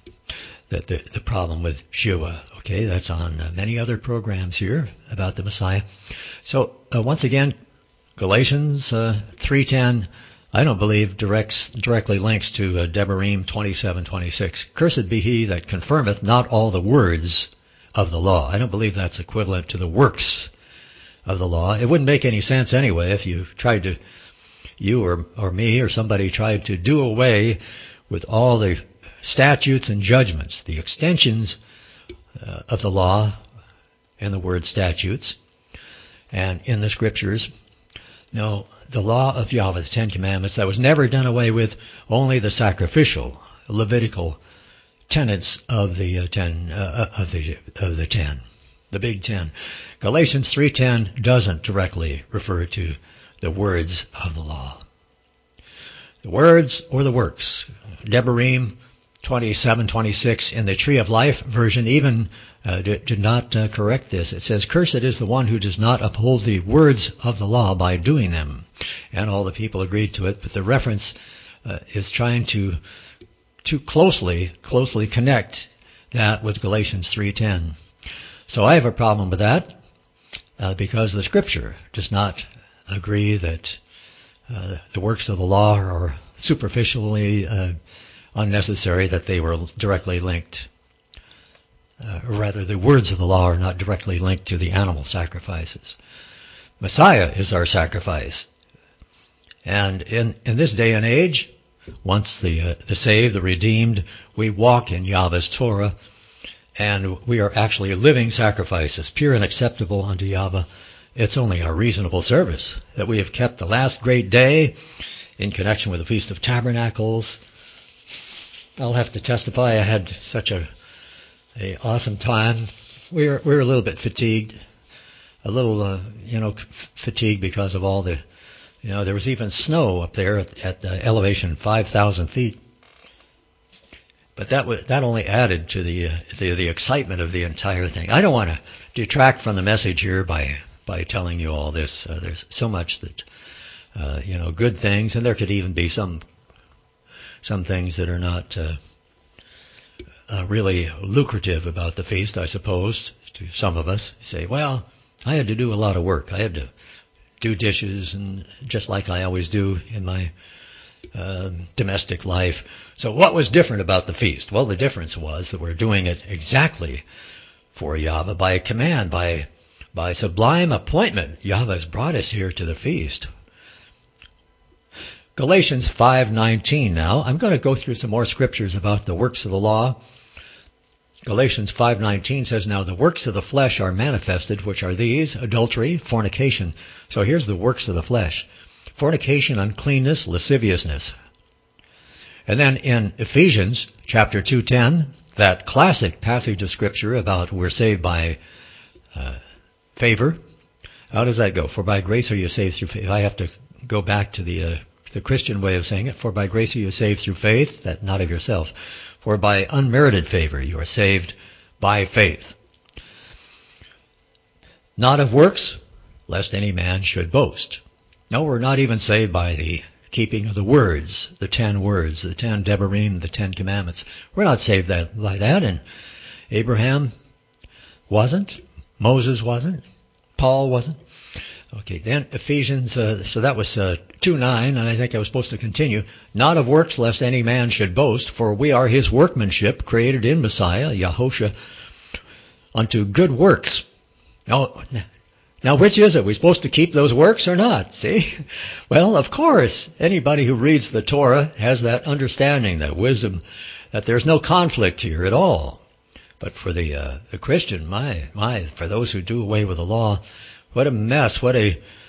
the problem with Shua. Okay, that's on many other programs here about the Messiah. So once again, Galatians 3:10, I don't believe directly links to Devarim 27:26. Cursed be he that confirmeth not all the words of the law. I don't believe that's equivalent to the works of the law. It wouldn't make any sense anyway if you tried to, you or me or somebody tried to do away with all the statutes and judgments, the extensions of the law and the word statutes and in the scriptures. No, the law of Yahweh, the Ten Commandments, that was never done away with, only the sacrificial, Levitical tenets of the ten, the big ten. Galatians 3:10 doesn't directly refer to the words of the law. The words or the works. Devarim 27:26 in the Tree of Life version even did not correct this. It says, cursed is the one who does not uphold the words of the law by doing them. And all the people agreed to it, but the reference is trying to closely connect that with Galatians 3:10. So I have a problem with that because the Scripture does not agree that the works of the law are superficially unnecessary, that they were directly linked. Or rather, the words of the law are not directly linked to the animal sacrifices. Messiah is our sacrifice. And in this day and age, once the saved, the redeemed, we walk in Yahweh's Torah, and we are actually living sacrifices, pure and acceptable unto Yahweh. It's only our reasonable service that we have kept the last great day in connection with the Feast of Tabernacles. I'll have to testify I had such a awesome time. We were a little bit fatigued, fatigued because of all the, there was even snow up there at elevation 5,000 feet. But that only added to the excitement of the entire thing. I don't want to detract from the message here by telling you all this. There's so much that good things, and there could even be some some things that are not really lucrative about the feast, I suppose, to some of us. Say, well, I had to do a lot of work. I had to do dishes, and just like I always do in my domestic life. So what was different about the feast? Well, the difference was that we're doing it exactly for Yahweh by command, by sublime appointment. Yahweh has brought us here to the feast. Galatians 5:19 now. I'm going to go through some more scriptures about the works of the law. Galatians 5:19 says, now the works of the flesh are manifested, which are these: adultery, fornication. So here's the works of the flesh: fornication, uncleanness, lasciviousness. And then in Ephesians chapter 2:10, that classic passage of scripture about we're saved by favor. How does that go? For by grace are you saved through faith. I have to go back to the Christian way of saying it. For by grace are you saved through faith, that not of yourself. For by unmerited favor you are saved by faith. Not of works, lest any man should boast. No, we're not even saved by the keeping of the words, the 10 words, the 10 Devarim, the 10 commandments. We're not saved by that, and Abraham wasn't, Moses wasn't, Paul wasn't. Okay, then Ephesians, so that was 2:9, and I think I was supposed to continue. Not of works, lest any man should boast, for we are his workmanship, created in Messiah, Yahushua, unto good works. Now, which is it? Are we supposed to keep those works or not? See? Well, of course, anybody who reads the Torah has that understanding, that wisdom, that there's no conflict here at all. But for the Christian, for those who do away with the law, what a mess! What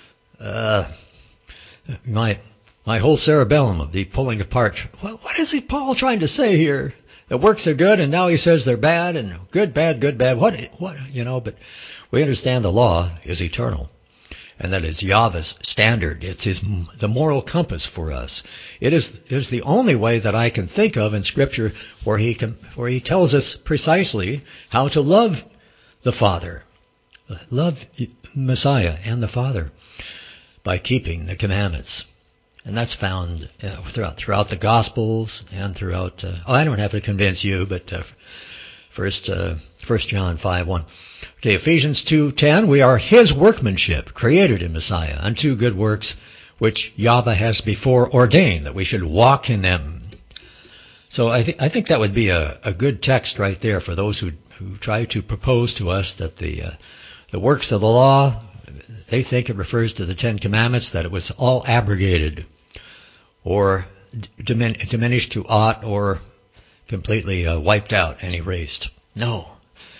my whole cerebellum would be pulling apart. What is Paul trying to say here? The works are good, and now he says they're bad, and good, bad, good, bad. What? But we understand the law is eternal, and that is Yahweh's standard. It's the moral compass for us. It is the only way that I can think of in Scripture where he tells us precisely how to love the Father, love Messiah and the Father, by keeping the commandments. And that's found throughout the Gospels and throughout. I don't have to convince you, but First John 5:1. Okay, Ephesians 2:10. We are His workmanship, created in Messiah, unto good works, which Yahweh has before ordained that we should walk in them. So I think that would be a good text right there for those who try to propose to us that the works of the law, they think it refers to the 10 Commandments, that it was all abrogated or diminished to aught or completely wiped out and erased. No.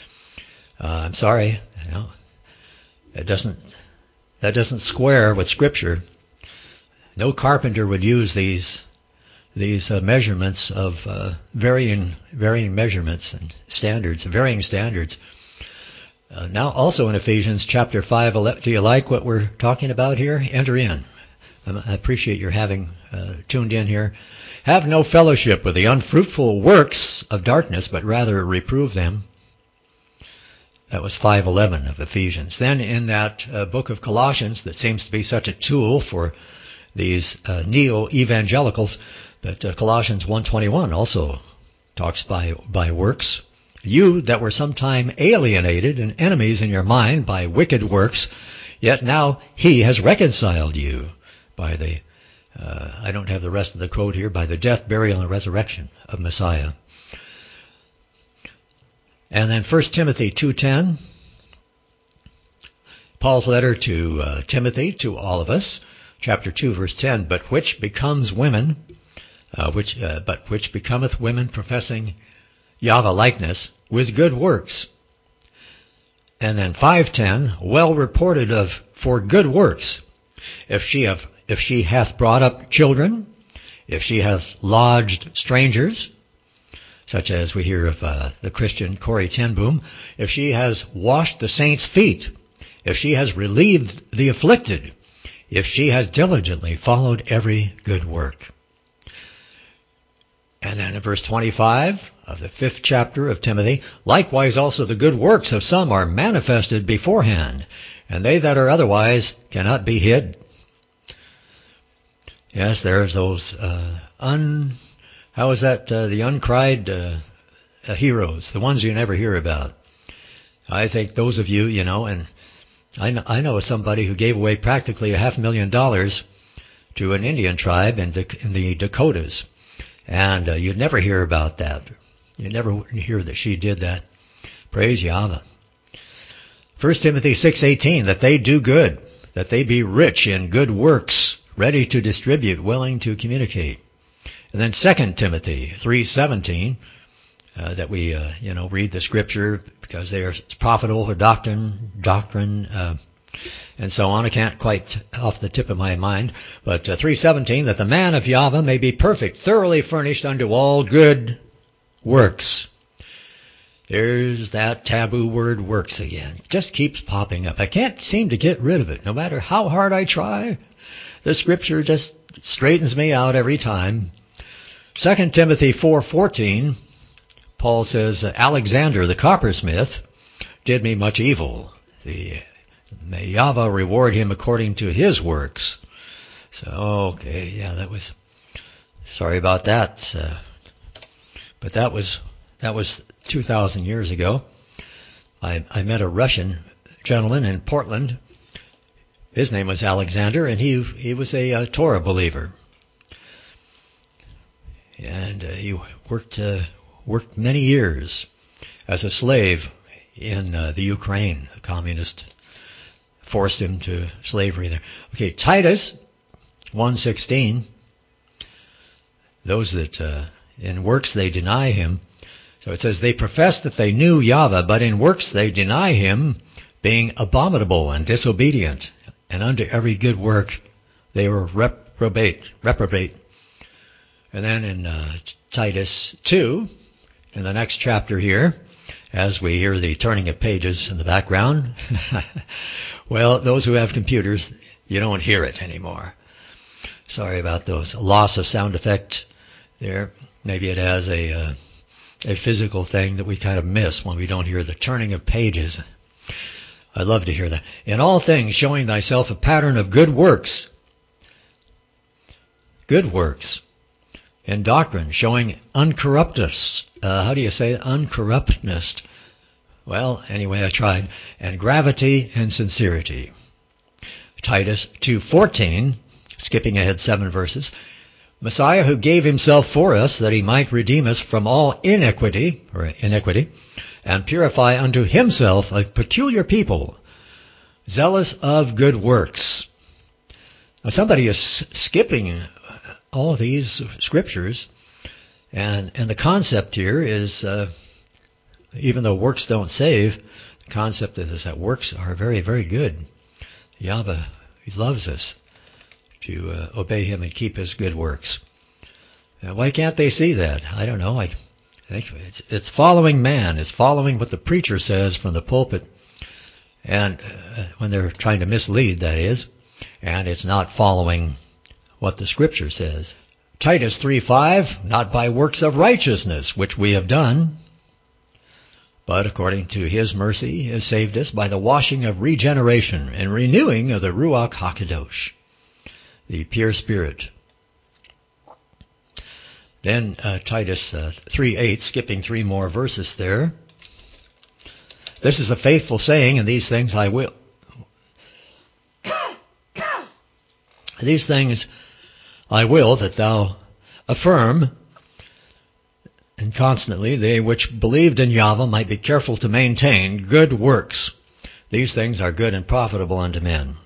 I'm sorry. That doesn't square with Scripture. No carpenter would use these measurements of varying measurements and standards, varying standards. Now, also in Ephesians chapter 5, do you like what we're talking about here? Enter in. I appreciate your having tuned in here. Have no fellowship with the unfruitful works of darkness, but rather reprove them. That was 5:11 of Ephesians. Then in that book of Colossians that seems to be such a tool for these neo-evangelicals, but Colossians 1:21 also talks by works. You that were sometime alienated and enemies in your mind by wicked works, yet now He has reconciled you by the, I don't have the rest of the quote here, by the death, burial, and resurrection of Messiah. And then 1 Timothy 2:10, Paul's letter to Timothy, to all of us, chapter 2, verse 10, but which becometh women professing Yahweh likeness with good works. And then 5:10, well reported of for good works, if she hath brought up children, if she hath lodged strangers, such as we hear of the Christian Corrie ten Boom, if she has washed the saints' feet, if she has relieved the afflicted, if she has diligently followed every good work. And then in verse 25 of the 5th chapter of Timothy, likewise also the good works of some are manifested beforehand, and they that are otherwise cannot be hid. Yes, there's those How is that the uncried heroes, the ones you never hear about? I think those of you, and I know somebody who gave away practically $500,000 to an Indian tribe in the Dakotas, and you'd never hear about that. You'd never hear that she did that. Praise Yahweh. 1 Timothy 6:18, that they do good, that they be rich in good works, ready to distribute, willing to communicate. And then 2 Timothy 3:17, that we, read the scripture because they are profitable for doctrine, and so on. I can't quite off the tip of my mind, but 3:17, that the man of Yahweh may be perfect, thoroughly furnished unto all good works. There's that taboo word, works, again. Just keeps popping up. I can't seem to get rid of it. No matter how hard I try, the scripture just straightens me out every time. 2 Timothy 4:14, Paul says, Alexander the coppersmith did me much evil. May Yahweh reward him according to his works. So, okay, yeah, sorry about that. But that was 2,000 years ago. I met a Russian gentleman in Portland. His name was Alexander, and he was a Torah believer. And he worked many years as a slave in the Ukraine. The communists forced him to slavery there. Okay, Titus 1:16. Those that in works they deny him. So it says, they profess that they knew Yahweh, but in works they deny him, being abominable and disobedient. And unto every good work they were reprobate. And then in Titus 2, in the next chapter here, as we hear the turning of pages in the background, well, those who have computers, you don't hear it anymore. Sorry about those. Loss of sound effect there. Maybe it has a physical thing that we kind of miss when we don't hear the turning of pages. I love to hear that. In all things, showing thyself a pattern of good works. Good works. In doctrine, showing uncorruptness. How do you say it? Uncorruptness. Well, anyway, I tried. And gravity and sincerity. Titus 2:14, skipping ahead 7 verses. Messiah, who gave himself for us, that he might redeem us from all iniquity, and purify unto himself a peculiar people, zealous of good works. Now somebody is skipping all of these scriptures, and the concept here is, even though works don't save, the concept is that works are very, very good. Yahweh, he loves us to obey him and keep his good works. Why can't they see that? I don't know. I think it's following man. It's following what the preacher says from the pulpit, and when they're trying to mislead, that is, and it's not following what the scripture says. Titus 3:5, not by works of righteousness which we have done, but according to his mercy he has saved us by the washing of regeneration and renewing of the Ruach HaKadosh, the pure spirit. Then Titus 3:8, skipping 3 more verses there. This is a faithful saying, and these things I will. These things I will that thou affirm, and constantly they which believed in Yahweh might be careful to maintain good works. These things are good and profitable unto men.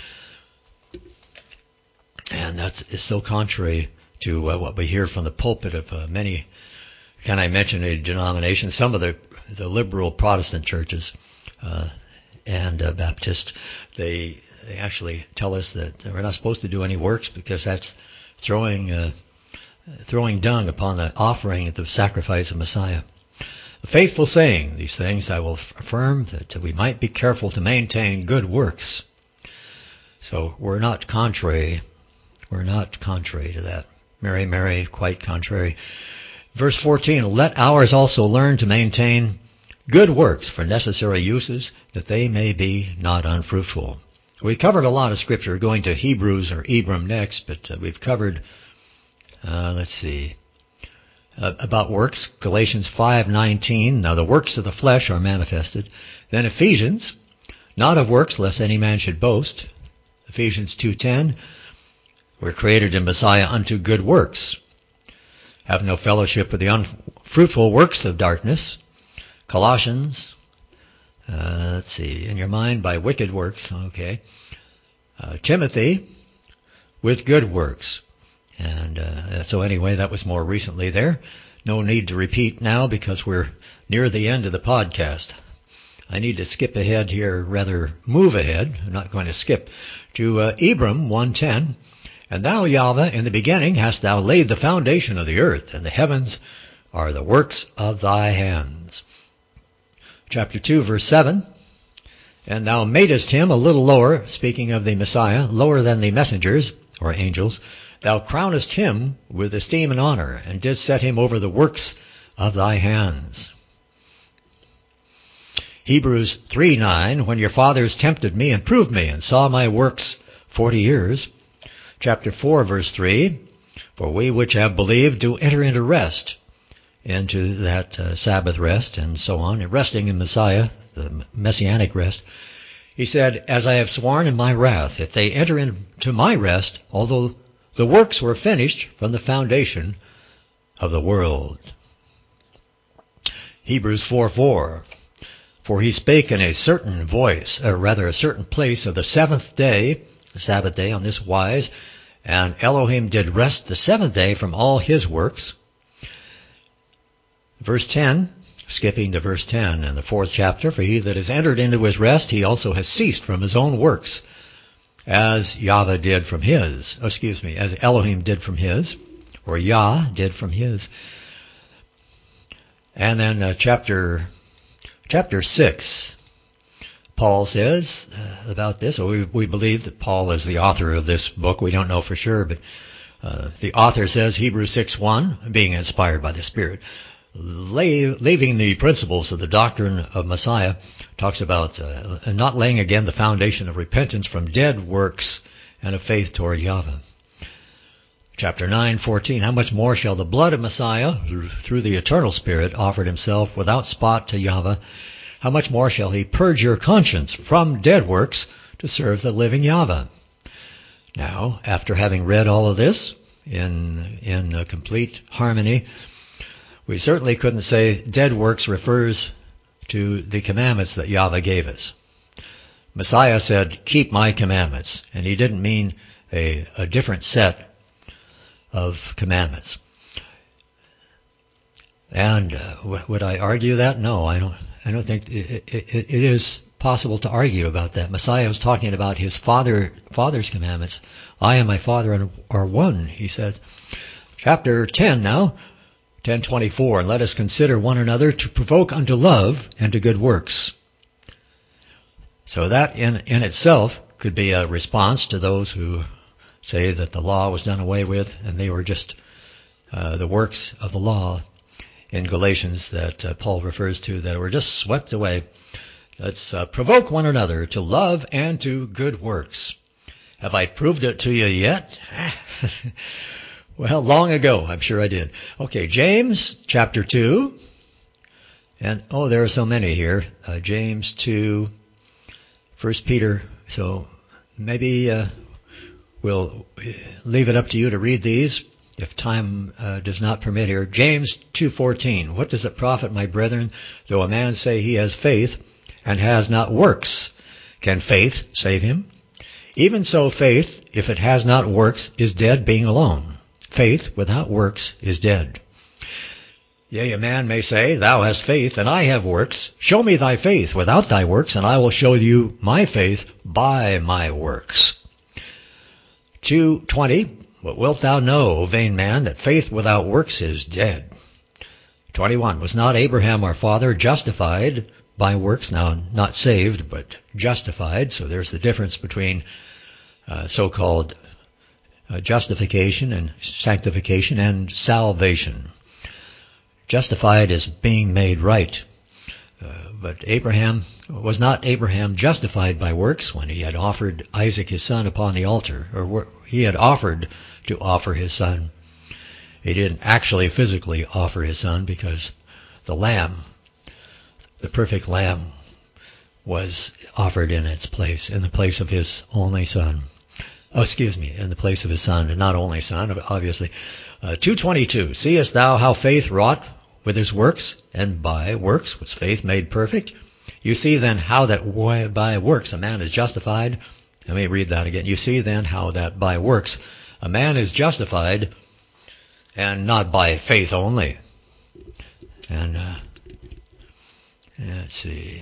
And is so contrary to what we hear from the pulpit of many, can I mention a denomination, some of the liberal Protestant churches and Baptist, they actually tell us that we're not supposed to do any works because that's throwing dung upon the offering of the sacrifice of Messiah. A faithful saying, these things I will affirm, that we might be careful to maintain good works. So we're not contrary to that. Mary, quite contrary. Verse 14, let ours also learn to maintain good works for necessary uses, that they may be not unfruitful. We covered a lot of scripture, going to Hebrews or Abram next, but we've covered, let's see, about works. Galatians 5:19, now the works of the flesh are manifested. Then Ephesians, not of works, lest any man should boast. Ephesians 2:10, we're created in Messiah unto good works. Have no fellowship with the unfruitful works of darkness. Colossians, in your mind by wicked works, okay. Timothy, with good works. And so anyway, that was more recently there. No need to repeat now because we're near the end of the podcast. I need to skip ahead here, rather move ahead. I'm not going to skip to Abram 1:10. And thou, Yahweh, in the beginning hast thou laid the foundation of the earth, and the heavens are the works of thy hands. Chapter 2, verse 7. And thou madest him a little lower, speaking of the Messiah, lower than the messengers, or angels. Thou crownest him with esteem and honor, and didst set him over the works of thy hands. Hebrews 3:9, when your fathers tempted me and proved me, and saw my works 40 years. Chapter 4, verse 3, for we which have believed do enter into rest, into that Sabbath rest, and so on, and resting in Messiah, the messianic rest. He said, as I have sworn in my wrath, if they enter into my rest, although the works were finished from the foundation of the world. Hebrews 4:4, for he spake in a certain voice, or rather a certain place of the seventh day, the Sabbath day, on this wise, and Elohim did rest the seventh day from all his works. Verse 10, skipping to verse 10 in the 4th chapter, for he that has entered into his rest, he also has ceased from his own works, as Yahweh did from his, as Elohim did from his, or Yah did from his. And then chapter 6, Paul says about this, or we believe that Paul is the author of this book. We don't know for sure, but the author says, Hebrews 6:1, being inspired by the Spirit, leaving the principles of the doctrine of Messiah, talks about not laying again the foundation of repentance from dead works and of faith toward Yahweh. Chapter 9:14, how much more shall the blood of Messiah, through the eternal Spirit, offered himself without spot to Yahweh, how much more shall he purge your conscience from dead works to serve the living Yahweh? Now, after having read all of this in complete harmony, we certainly couldn't say dead works refers to the commandments that Yahweh gave us. Messiah said, keep my commandments, and he didn't mean a different set of commandments. And would I argue that? No, I don't think it is possible to argue about that. Messiah was talking about his Father's commandments. I and my Father are one, he says. Chapter 10 now, 10:24, and let us consider one another to provoke unto love and to good works. So that in itself could be a response to those who say that the law was done away with and they were just the works of the law in Galatians that Paul refers to that were just swept away. Let's provoke one another to love and to good works. Have I proved it to you yet? Well, long ago, I'm sure I did. Okay, James chapter 2. And, there are so many here. James 2, 1 Peter. So maybe we'll leave it up to you to read these if time does not permit here. James 2:14. What does it profit, my brethren, though a man say he has faith and has not works? Can faith save him? Even so, faith, if it has not works, is dead being alone. Faith without works is dead. Yea, a man may say, thou hast faith, and I have works. Show me thy faith without thy works, and I will show you my faith by my works. 2:20, but wilt thou know, O vain man, that faith without works is dead? 21, was not Abraham our father justified by works? Now, not saved, but justified. So there's the difference between so-called justification and sanctification and salvation. Justified is being made right. But was not Abraham justified by works when he had offered Isaac his son upon the altar, or he had offered to offer his son? He didn't actually physically offer his son because the lamb, the perfect lamb, was offered in its place, in the place of his only son. In the place of his son, and not only son, obviously. 2:22, seest thou how faith wrought with his works, and by works was faith made perfect? You see then how that by works a man is justified. Let me read that again. You see then how that by works a man is justified, and not by faith only. And let's see.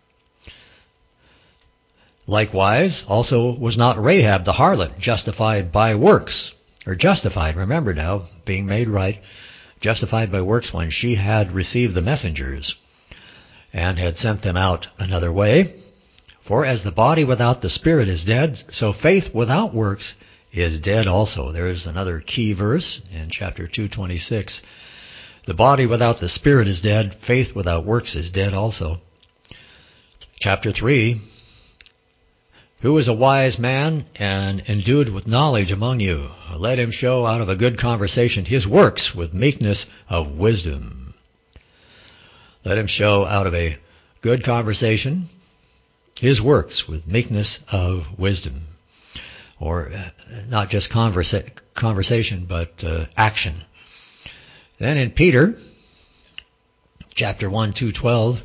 Likewise, also was not Rahab the harlot justified by works, or justified, remember now, being made right, justified by works when she had received the messengers and had sent them out another way? For as the body without the spirit is dead, so faith without works is dead also. There is another key verse in chapter 2:26. The body without the spirit is dead, faith without works is dead also. Chapter 3, who is a wise man and endued with knowledge among you? Let him show out of a good conversation his works with meekness of wisdom. Let him show out of a good conversation his works with meekness of wisdom. Or not just conversation, but action. Then in Peter, chapter 1, 2:12,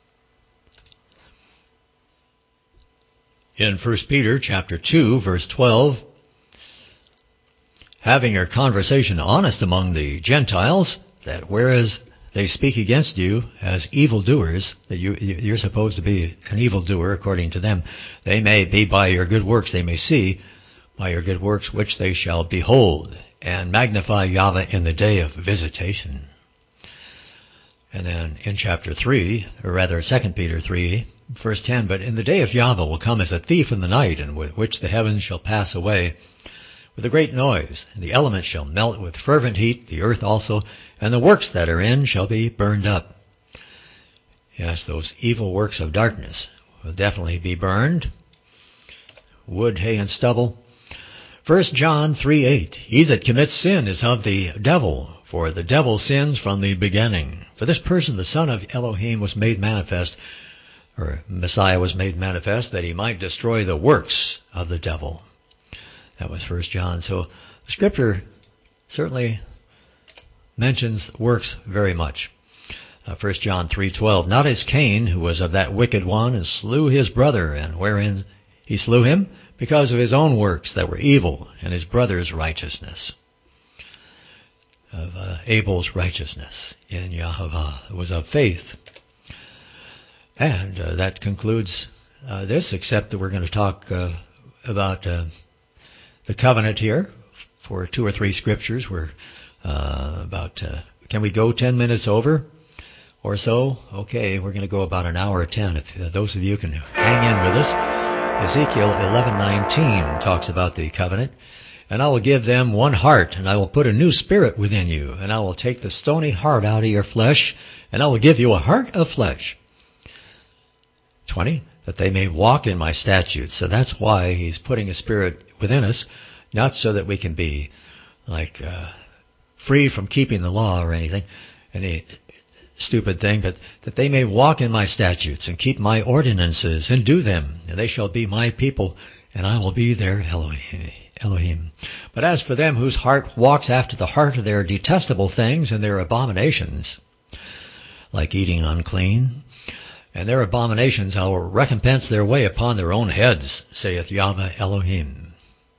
in 1 Peter chapter 2, verse 12, having your conversation honest among the Gentiles, that whereas they speak against you as evildoers, that you're supposed to be an evildoer according to them, they may be by your good works, they may see by your good works which they shall behold, and magnify Yahweh in the day of visitation. And then in chapter 3, or rather 2 Peter 3, verse 10, but in the day of Yahweh will come as a thief in the night, and with which the heavens shall pass away with a great noise, and the elements shall melt with fervent heat, the earth also, and the works that are in shall be burned up. Yes, those evil works of darkness will definitely be burned. Wood, hay, and stubble. 1 John 3:8, he that commits sin is of the devil, for the devil sins from the beginning. For this person, the Son of Elohim, was made manifest, or Messiah was made manifest, that he might destroy the works of the devil. That was 1 John. So the scripture certainly mentions works very much. 1 John 3:12, not as Cain, who was of that wicked one, and slew his brother, and wherein he slew him, because of his own works that were evil, and his brother's righteousness. Of Abel's righteousness in Yahweh. It was of faith. And that concludes this, except that we're going to talk about the covenant here for 2 or 3 scriptures. We're can we go 10 minutes over or so? Okay, we're going to go about an hour 10. If those of you can hang in with us. Ezekiel 11:19 talks about the covenant. And I will give them one heart, and I will put a new spirit within you, and I will take the stony heart out of your flesh, and I will give you a heart of flesh. 20, that they may walk in my statutes. So that's why he's putting a spirit within us, not so that we can be like free from keeping the law or anything, any stupid thing, but that they may walk in my statutes and keep my ordinances and do them, and they shall be my people, and I will be their Elohim. But as for them whose heart walks after the heart of their detestable things and their abominations, like eating unclean, and their abominations I will recompense their way upon their own heads, saith Yahweh Elohim.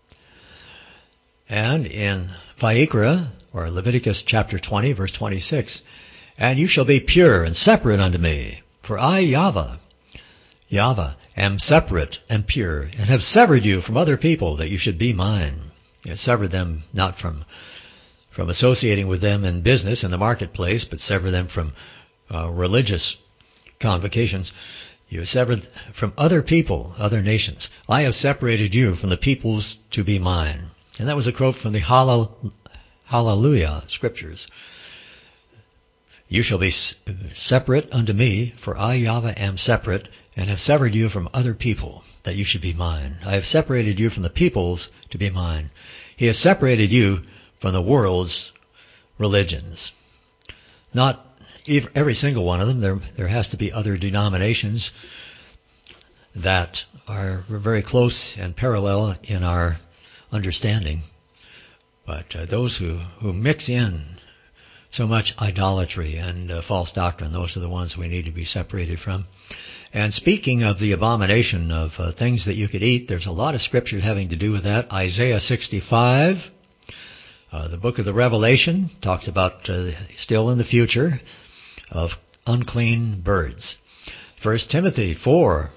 And in Vayikra, or Leviticus chapter 20, verse 26, and you shall be pure and separate unto me, for I, Yahweh, am separate and pure, and have severed you from other people, that you should be mine. You severed them not from associating with them in business in the marketplace, but sever them from religious convocations. You have severed from other people, other nations. I have separated you from the peoples to be mine. And that was a quote from the Hallelujah scriptures. You shall be separate unto me, for I, Yahweh, am separate, and have severed you from other people, that you should be mine. I have separated you from the peoples to be mine. He has separated you from the worlds religions. Not every single one of them. There has to be other denominations that are very close and parallel in our understanding. But those who mix in so much idolatry and false doctrine, those are the ones we need to be separated from. And speaking of the abomination of things that you could eat, there's a lot of scripture having to do with that. Isaiah 65, the book of the Revelation talks about still in the future of unclean birds. 1 Timothy 4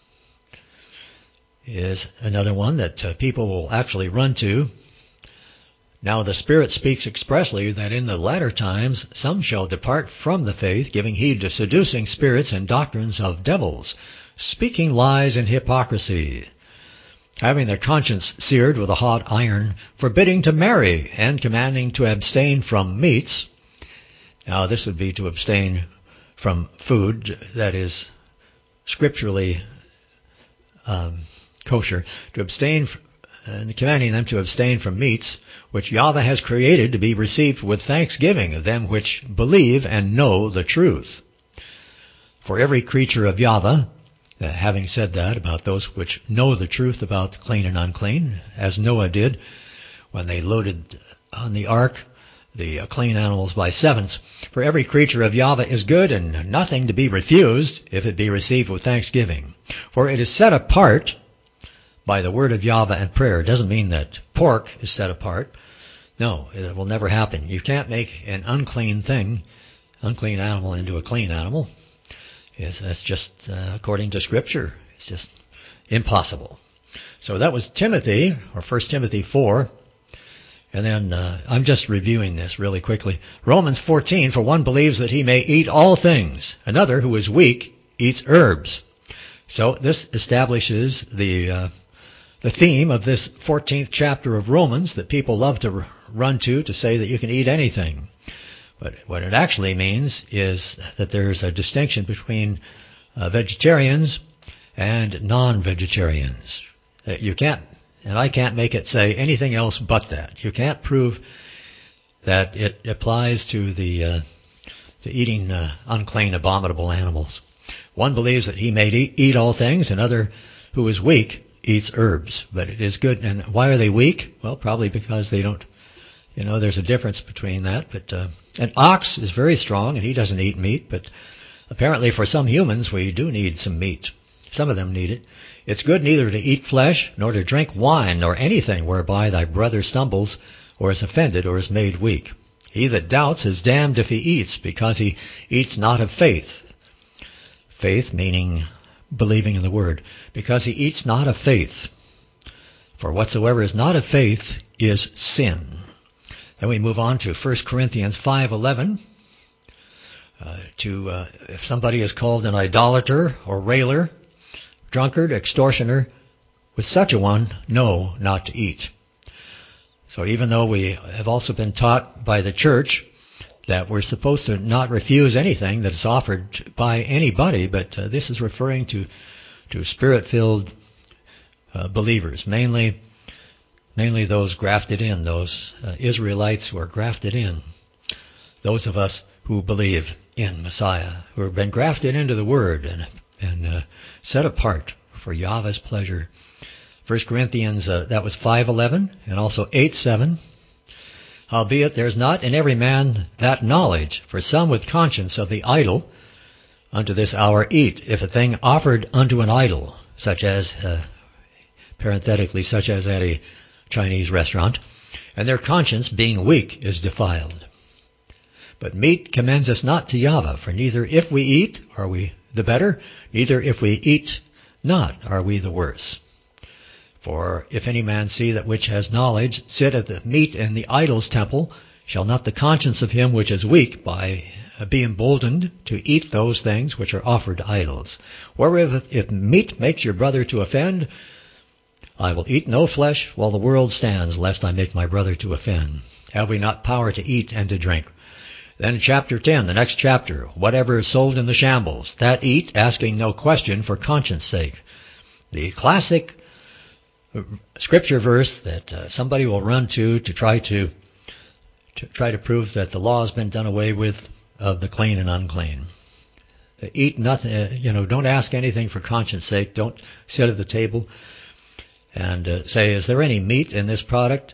is another one that people will actually run to. Now the Spirit speaks expressly that in the latter times some shall depart from the faith, giving heed to seducing spirits and doctrines of devils, speaking lies and hypocrisy, having their conscience seared with a hot iron, forbidding to marry, and commanding to abstain from meats. Now this would be to abstain from food that is scripturally kosher, to abstain, and commanding them to abstain from meats, which Yahweh has created to be received with thanksgiving of them which believe and know the truth. For every creature of Yahweh, having said that about those which know the truth about clean and unclean, as Noah did when they loaded on the ark the clean animals by sevens, for every creature of Yahweh is good and nothing to be refused if it be received with thanksgiving. For it is set apart by the word of Yahweh and prayer. It doesn't mean that pork is set apart. No, it will never happen. You can't make an unclean animal into a clean animal. That's just according to Scripture. It's just impossible. So that was Timothy, or 1 Timothy 4. And then I'm just reviewing this really quickly. Romans 14, for one believes that he may eat all things. Another, who is weak, eats herbs. So this establishes the theme of this 14th chapter of Romans that people love to run to say that you can eat anything. But what it actually means is that there's a distinction between vegetarians and non-vegetarians. You can't, and I can't make it say anything else but that. You can't prove that it applies to the eating unclean, abominable animals. One believes that he may eat all things, another, who is weak, eats herbs, but it is good. And why are they weak? Well, probably because they don't, there's a difference between that. But an ox is very strong, and he doesn't eat meat, but apparently for some humans, we do need some meat. Some of them need it. It's good neither to eat flesh, nor to drink wine, nor anything whereby thy brother stumbles, or is offended, or is made weak. He that doubts is damned if he eats, because he eats not of faith. Faith meaning believing in the word, because he eats not of faith. For whatsoever is not of faith is sin. Then we move on to 1 Corinthians 5:11. If somebody is called an idolater or railer, drunkard, extortioner, with such a one, no, not to eat. So even though we have also been taught by the church that we're supposed to not refuse anything that is offered by anybody, but this is referring to Spirit-filled believers, mainly those grafted in, those Israelites who are grafted in, those of us who believe in Messiah, who have been grafted into the Word and set apart for Yahweh's pleasure. 1 Corinthians, that was 5:11, and also 8:7. Howbeit there's not in every man that knowledge, for some with conscience of the idol unto this hour eat, if a thing offered unto an idol, such as, parenthetically, such as at a Chinese restaurant, and their conscience being weak is defiled. But meat commends us not to Yahweh, for neither if we eat are we the better, neither if we eat not are we the worse. For if any man see that which has knowledge sit at the meat in the idol's temple, shall not the conscience of him which is weak be emboldened to eat those things which are offered to idols? Wherewith if meat makes your brother to offend, I will eat no flesh while the world stands, lest I make my brother to offend. Have we not power to eat and to drink? Then chapter 10, the next chapter, whatever is sold in the shambles, that eat, asking no question for conscience sake. The classic scripture verse that somebody will run to try to to try to prove that the law has been done away with of the clean and unclean. Eat nothing, don't ask anything for conscience sake. Don't sit at the table and say, is there any meat in this product?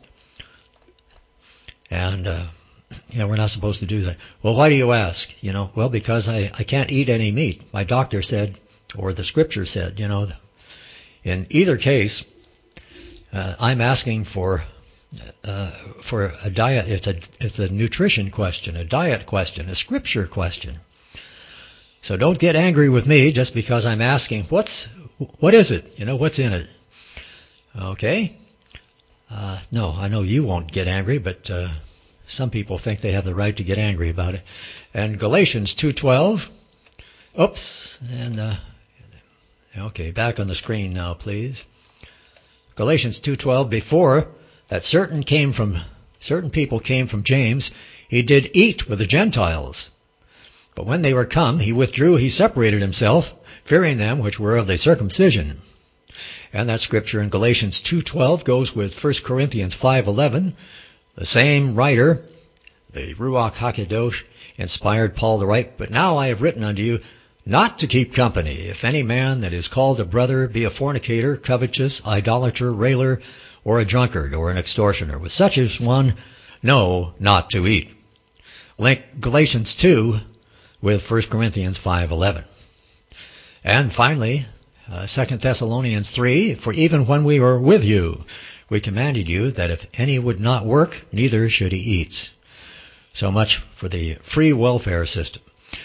And, we're not supposed to do that. Well, why do you ask? Well, because I can't eat any meat. My doctor said, or the scripture said, in either case, I'm asking for a diet. It's a nutrition question, a diet question, a scripture question. So don't get angry with me just because I'm asking, what is it? What's in it? Okay. No, I know you won't get angry, but some people think they have the right to get angry about it. And Galatians 2:12. Oops. And okay, back on the screen now, please. Galatians 2:12. Before that certain people came from James, he did eat with the Gentiles. But when they were come, he withdrew, he separated himself, fearing them which were of the circumcision. And that scripture in Galatians 2:12 goes with 1 Corinthians 5:11. The same writer, the Ruach HaKadosh, inspired Paul to write, but now I have written unto you not to keep company, if any man that is called a brother be a fornicator, covetous, idolater, railer, or a drunkard, or an extortioner. With such as one, no, not to eat. Link Galatians 2 with 1 Corinthians 5:11. And finally, 2 Thessalonians 3, for even when we were with you, we commanded you that if any would not work, neither should he eat. So much for the free welfare system,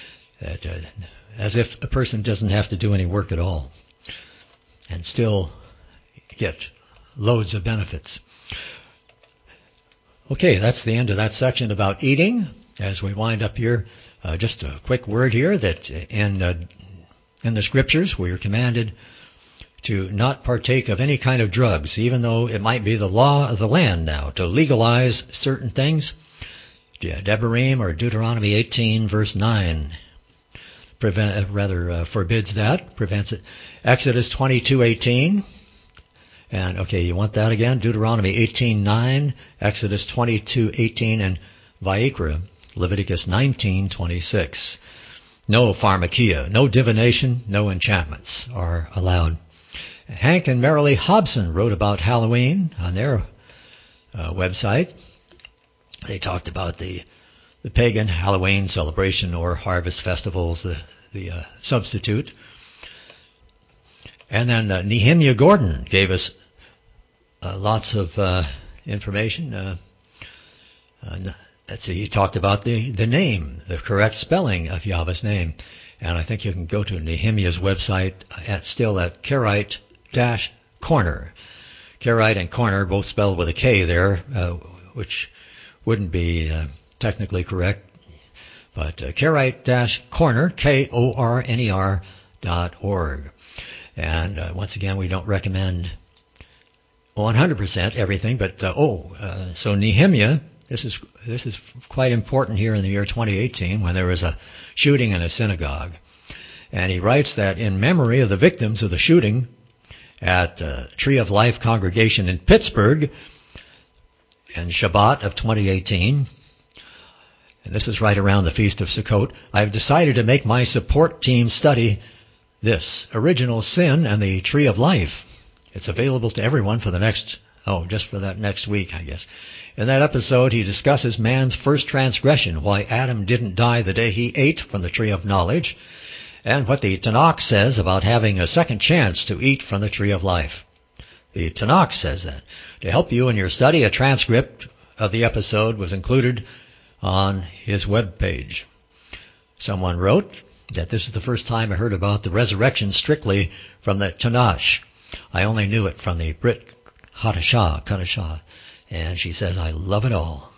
as if a person doesn't have to do any work at all and still get loads of benefits. Okay, that's the end of that section about eating. As we wind up here, just a quick word here that in the scriptures we are commanded to not partake of any kind of drugs, even though it might be the law of the land now to legalize certain things. Devarim or Deuteronomy 18 verse 9 forbids that, prevents it. Exodus 22:18. And okay, you want that again? Deuteronomy 18:9, Exodus 22:18, and Vayikra, Leviticus 19:26. No pharmakia, no divination, no enchantments are allowed. Hank and Marilee Hobson wrote about Halloween on their website. They talked about the pagan Halloween celebration or harvest festivals, the substitute. And then Nehemiah Gordon gave us lots of information. Let's see, he talked about the name, the correct spelling of Yahweh's name. And I think you can go to Nehemiah's website at Karaite-Corner. Karaite and corner both spelled with a K there, which wouldn't be technically correct. But Karaite-Corner, KORNER.org. And once again, we don't recommend 100% everything, but so Nehemiah, this is quite important here in the year 2018 when there was a shooting in a synagogue. And he writes that in memory of the victims of the shooting at Tree of Life congregation in Pittsburgh in Shabbat of 2018, and this is right around the Feast of Sukkot, I've decided to make my support team study this, Original Sin and the Tree of Life. It's available to everyone for just for that next week, I guess. In that episode, he discusses man's first transgression, why Adam didn't die the day he ate from the tree of knowledge, and what the Tanakh says about having a second chance to eat from the tree of life. The Tanakh says that. To help you in your study, a transcript of the episode was included on his webpage. Someone wrote that this is the first time I heard about the resurrection strictly from the Tanakh. I only knew it from the Brit Hadashah, and she says, I love it all.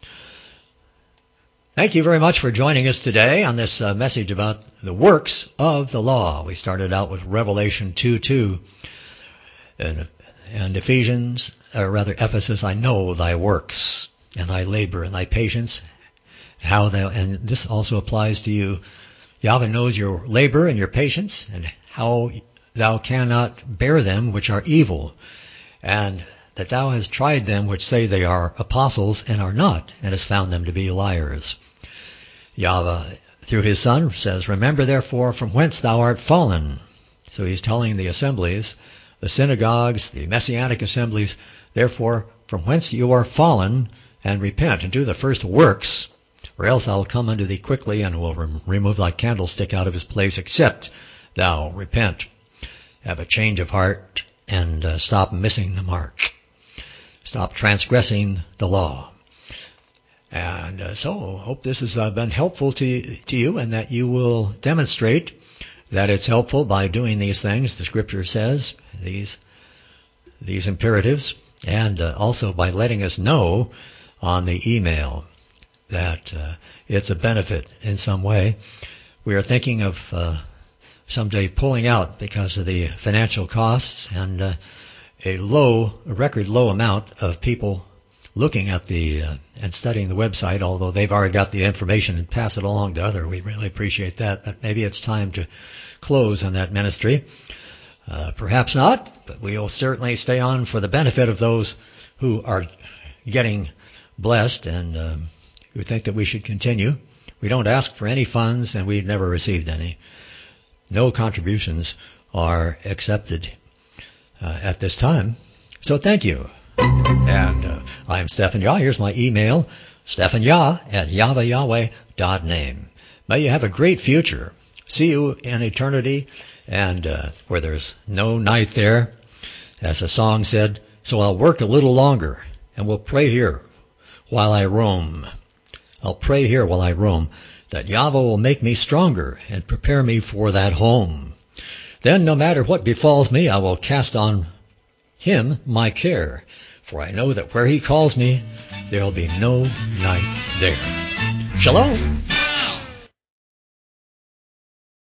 Thank you very much for joining us today on this message about the works of the law. We started out with Revelation 2:2 and Ephesus, I know thy works and thy labor and thy patience. And this also applies to you. Yahweh knows your labor and your patience and how thou cannot bear them which are evil. And that thou hast tried them which say they are apostles and are not, and hast found them to be liars. Yahweh, through his Son, says, remember therefore from whence thou art fallen. So he's telling the assemblies, the synagogues, the messianic assemblies, therefore from whence you are fallen, and repent, and do the first works, or else I'll come unto thee quickly, and will remove thy candlestick out of his place, except thou repent. Have a change of heart, and stop missing the mark. Stop transgressing the law. And so hope this has been helpful to you, and that you will demonstrate that it's helpful by doing these things, the Scripture says, these imperatives, and also by letting us know on the email that it's a benefit in some way. We are thinking of someday pulling out because of the financial costs and a record low amount of people looking at and studying the website, although they've already got the information and pass it along to others. We really appreciate that. But maybe it's time to close on that ministry. Perhaps not, but we will certainly stay on for the benefit of those who are getting blessed and who think that we should continue. We don't ask for any funds, and we've never received any. No contributions are accepted at this time. So thank you. And I'm Stephan Yah. Here's my email, stephanyah@yahweh.name. May you have a great future. See you in eternity, and where there's no night there, as the song said. So I'll work a little longer, and we'll pray here while I roam. I'll pray here while I roam, that Yahweh will make me stronger and prepare me for that home. Then, no matter what befalls me, I will cast on him my care, for I know that where he calls me, there'll be no night there. Shalom.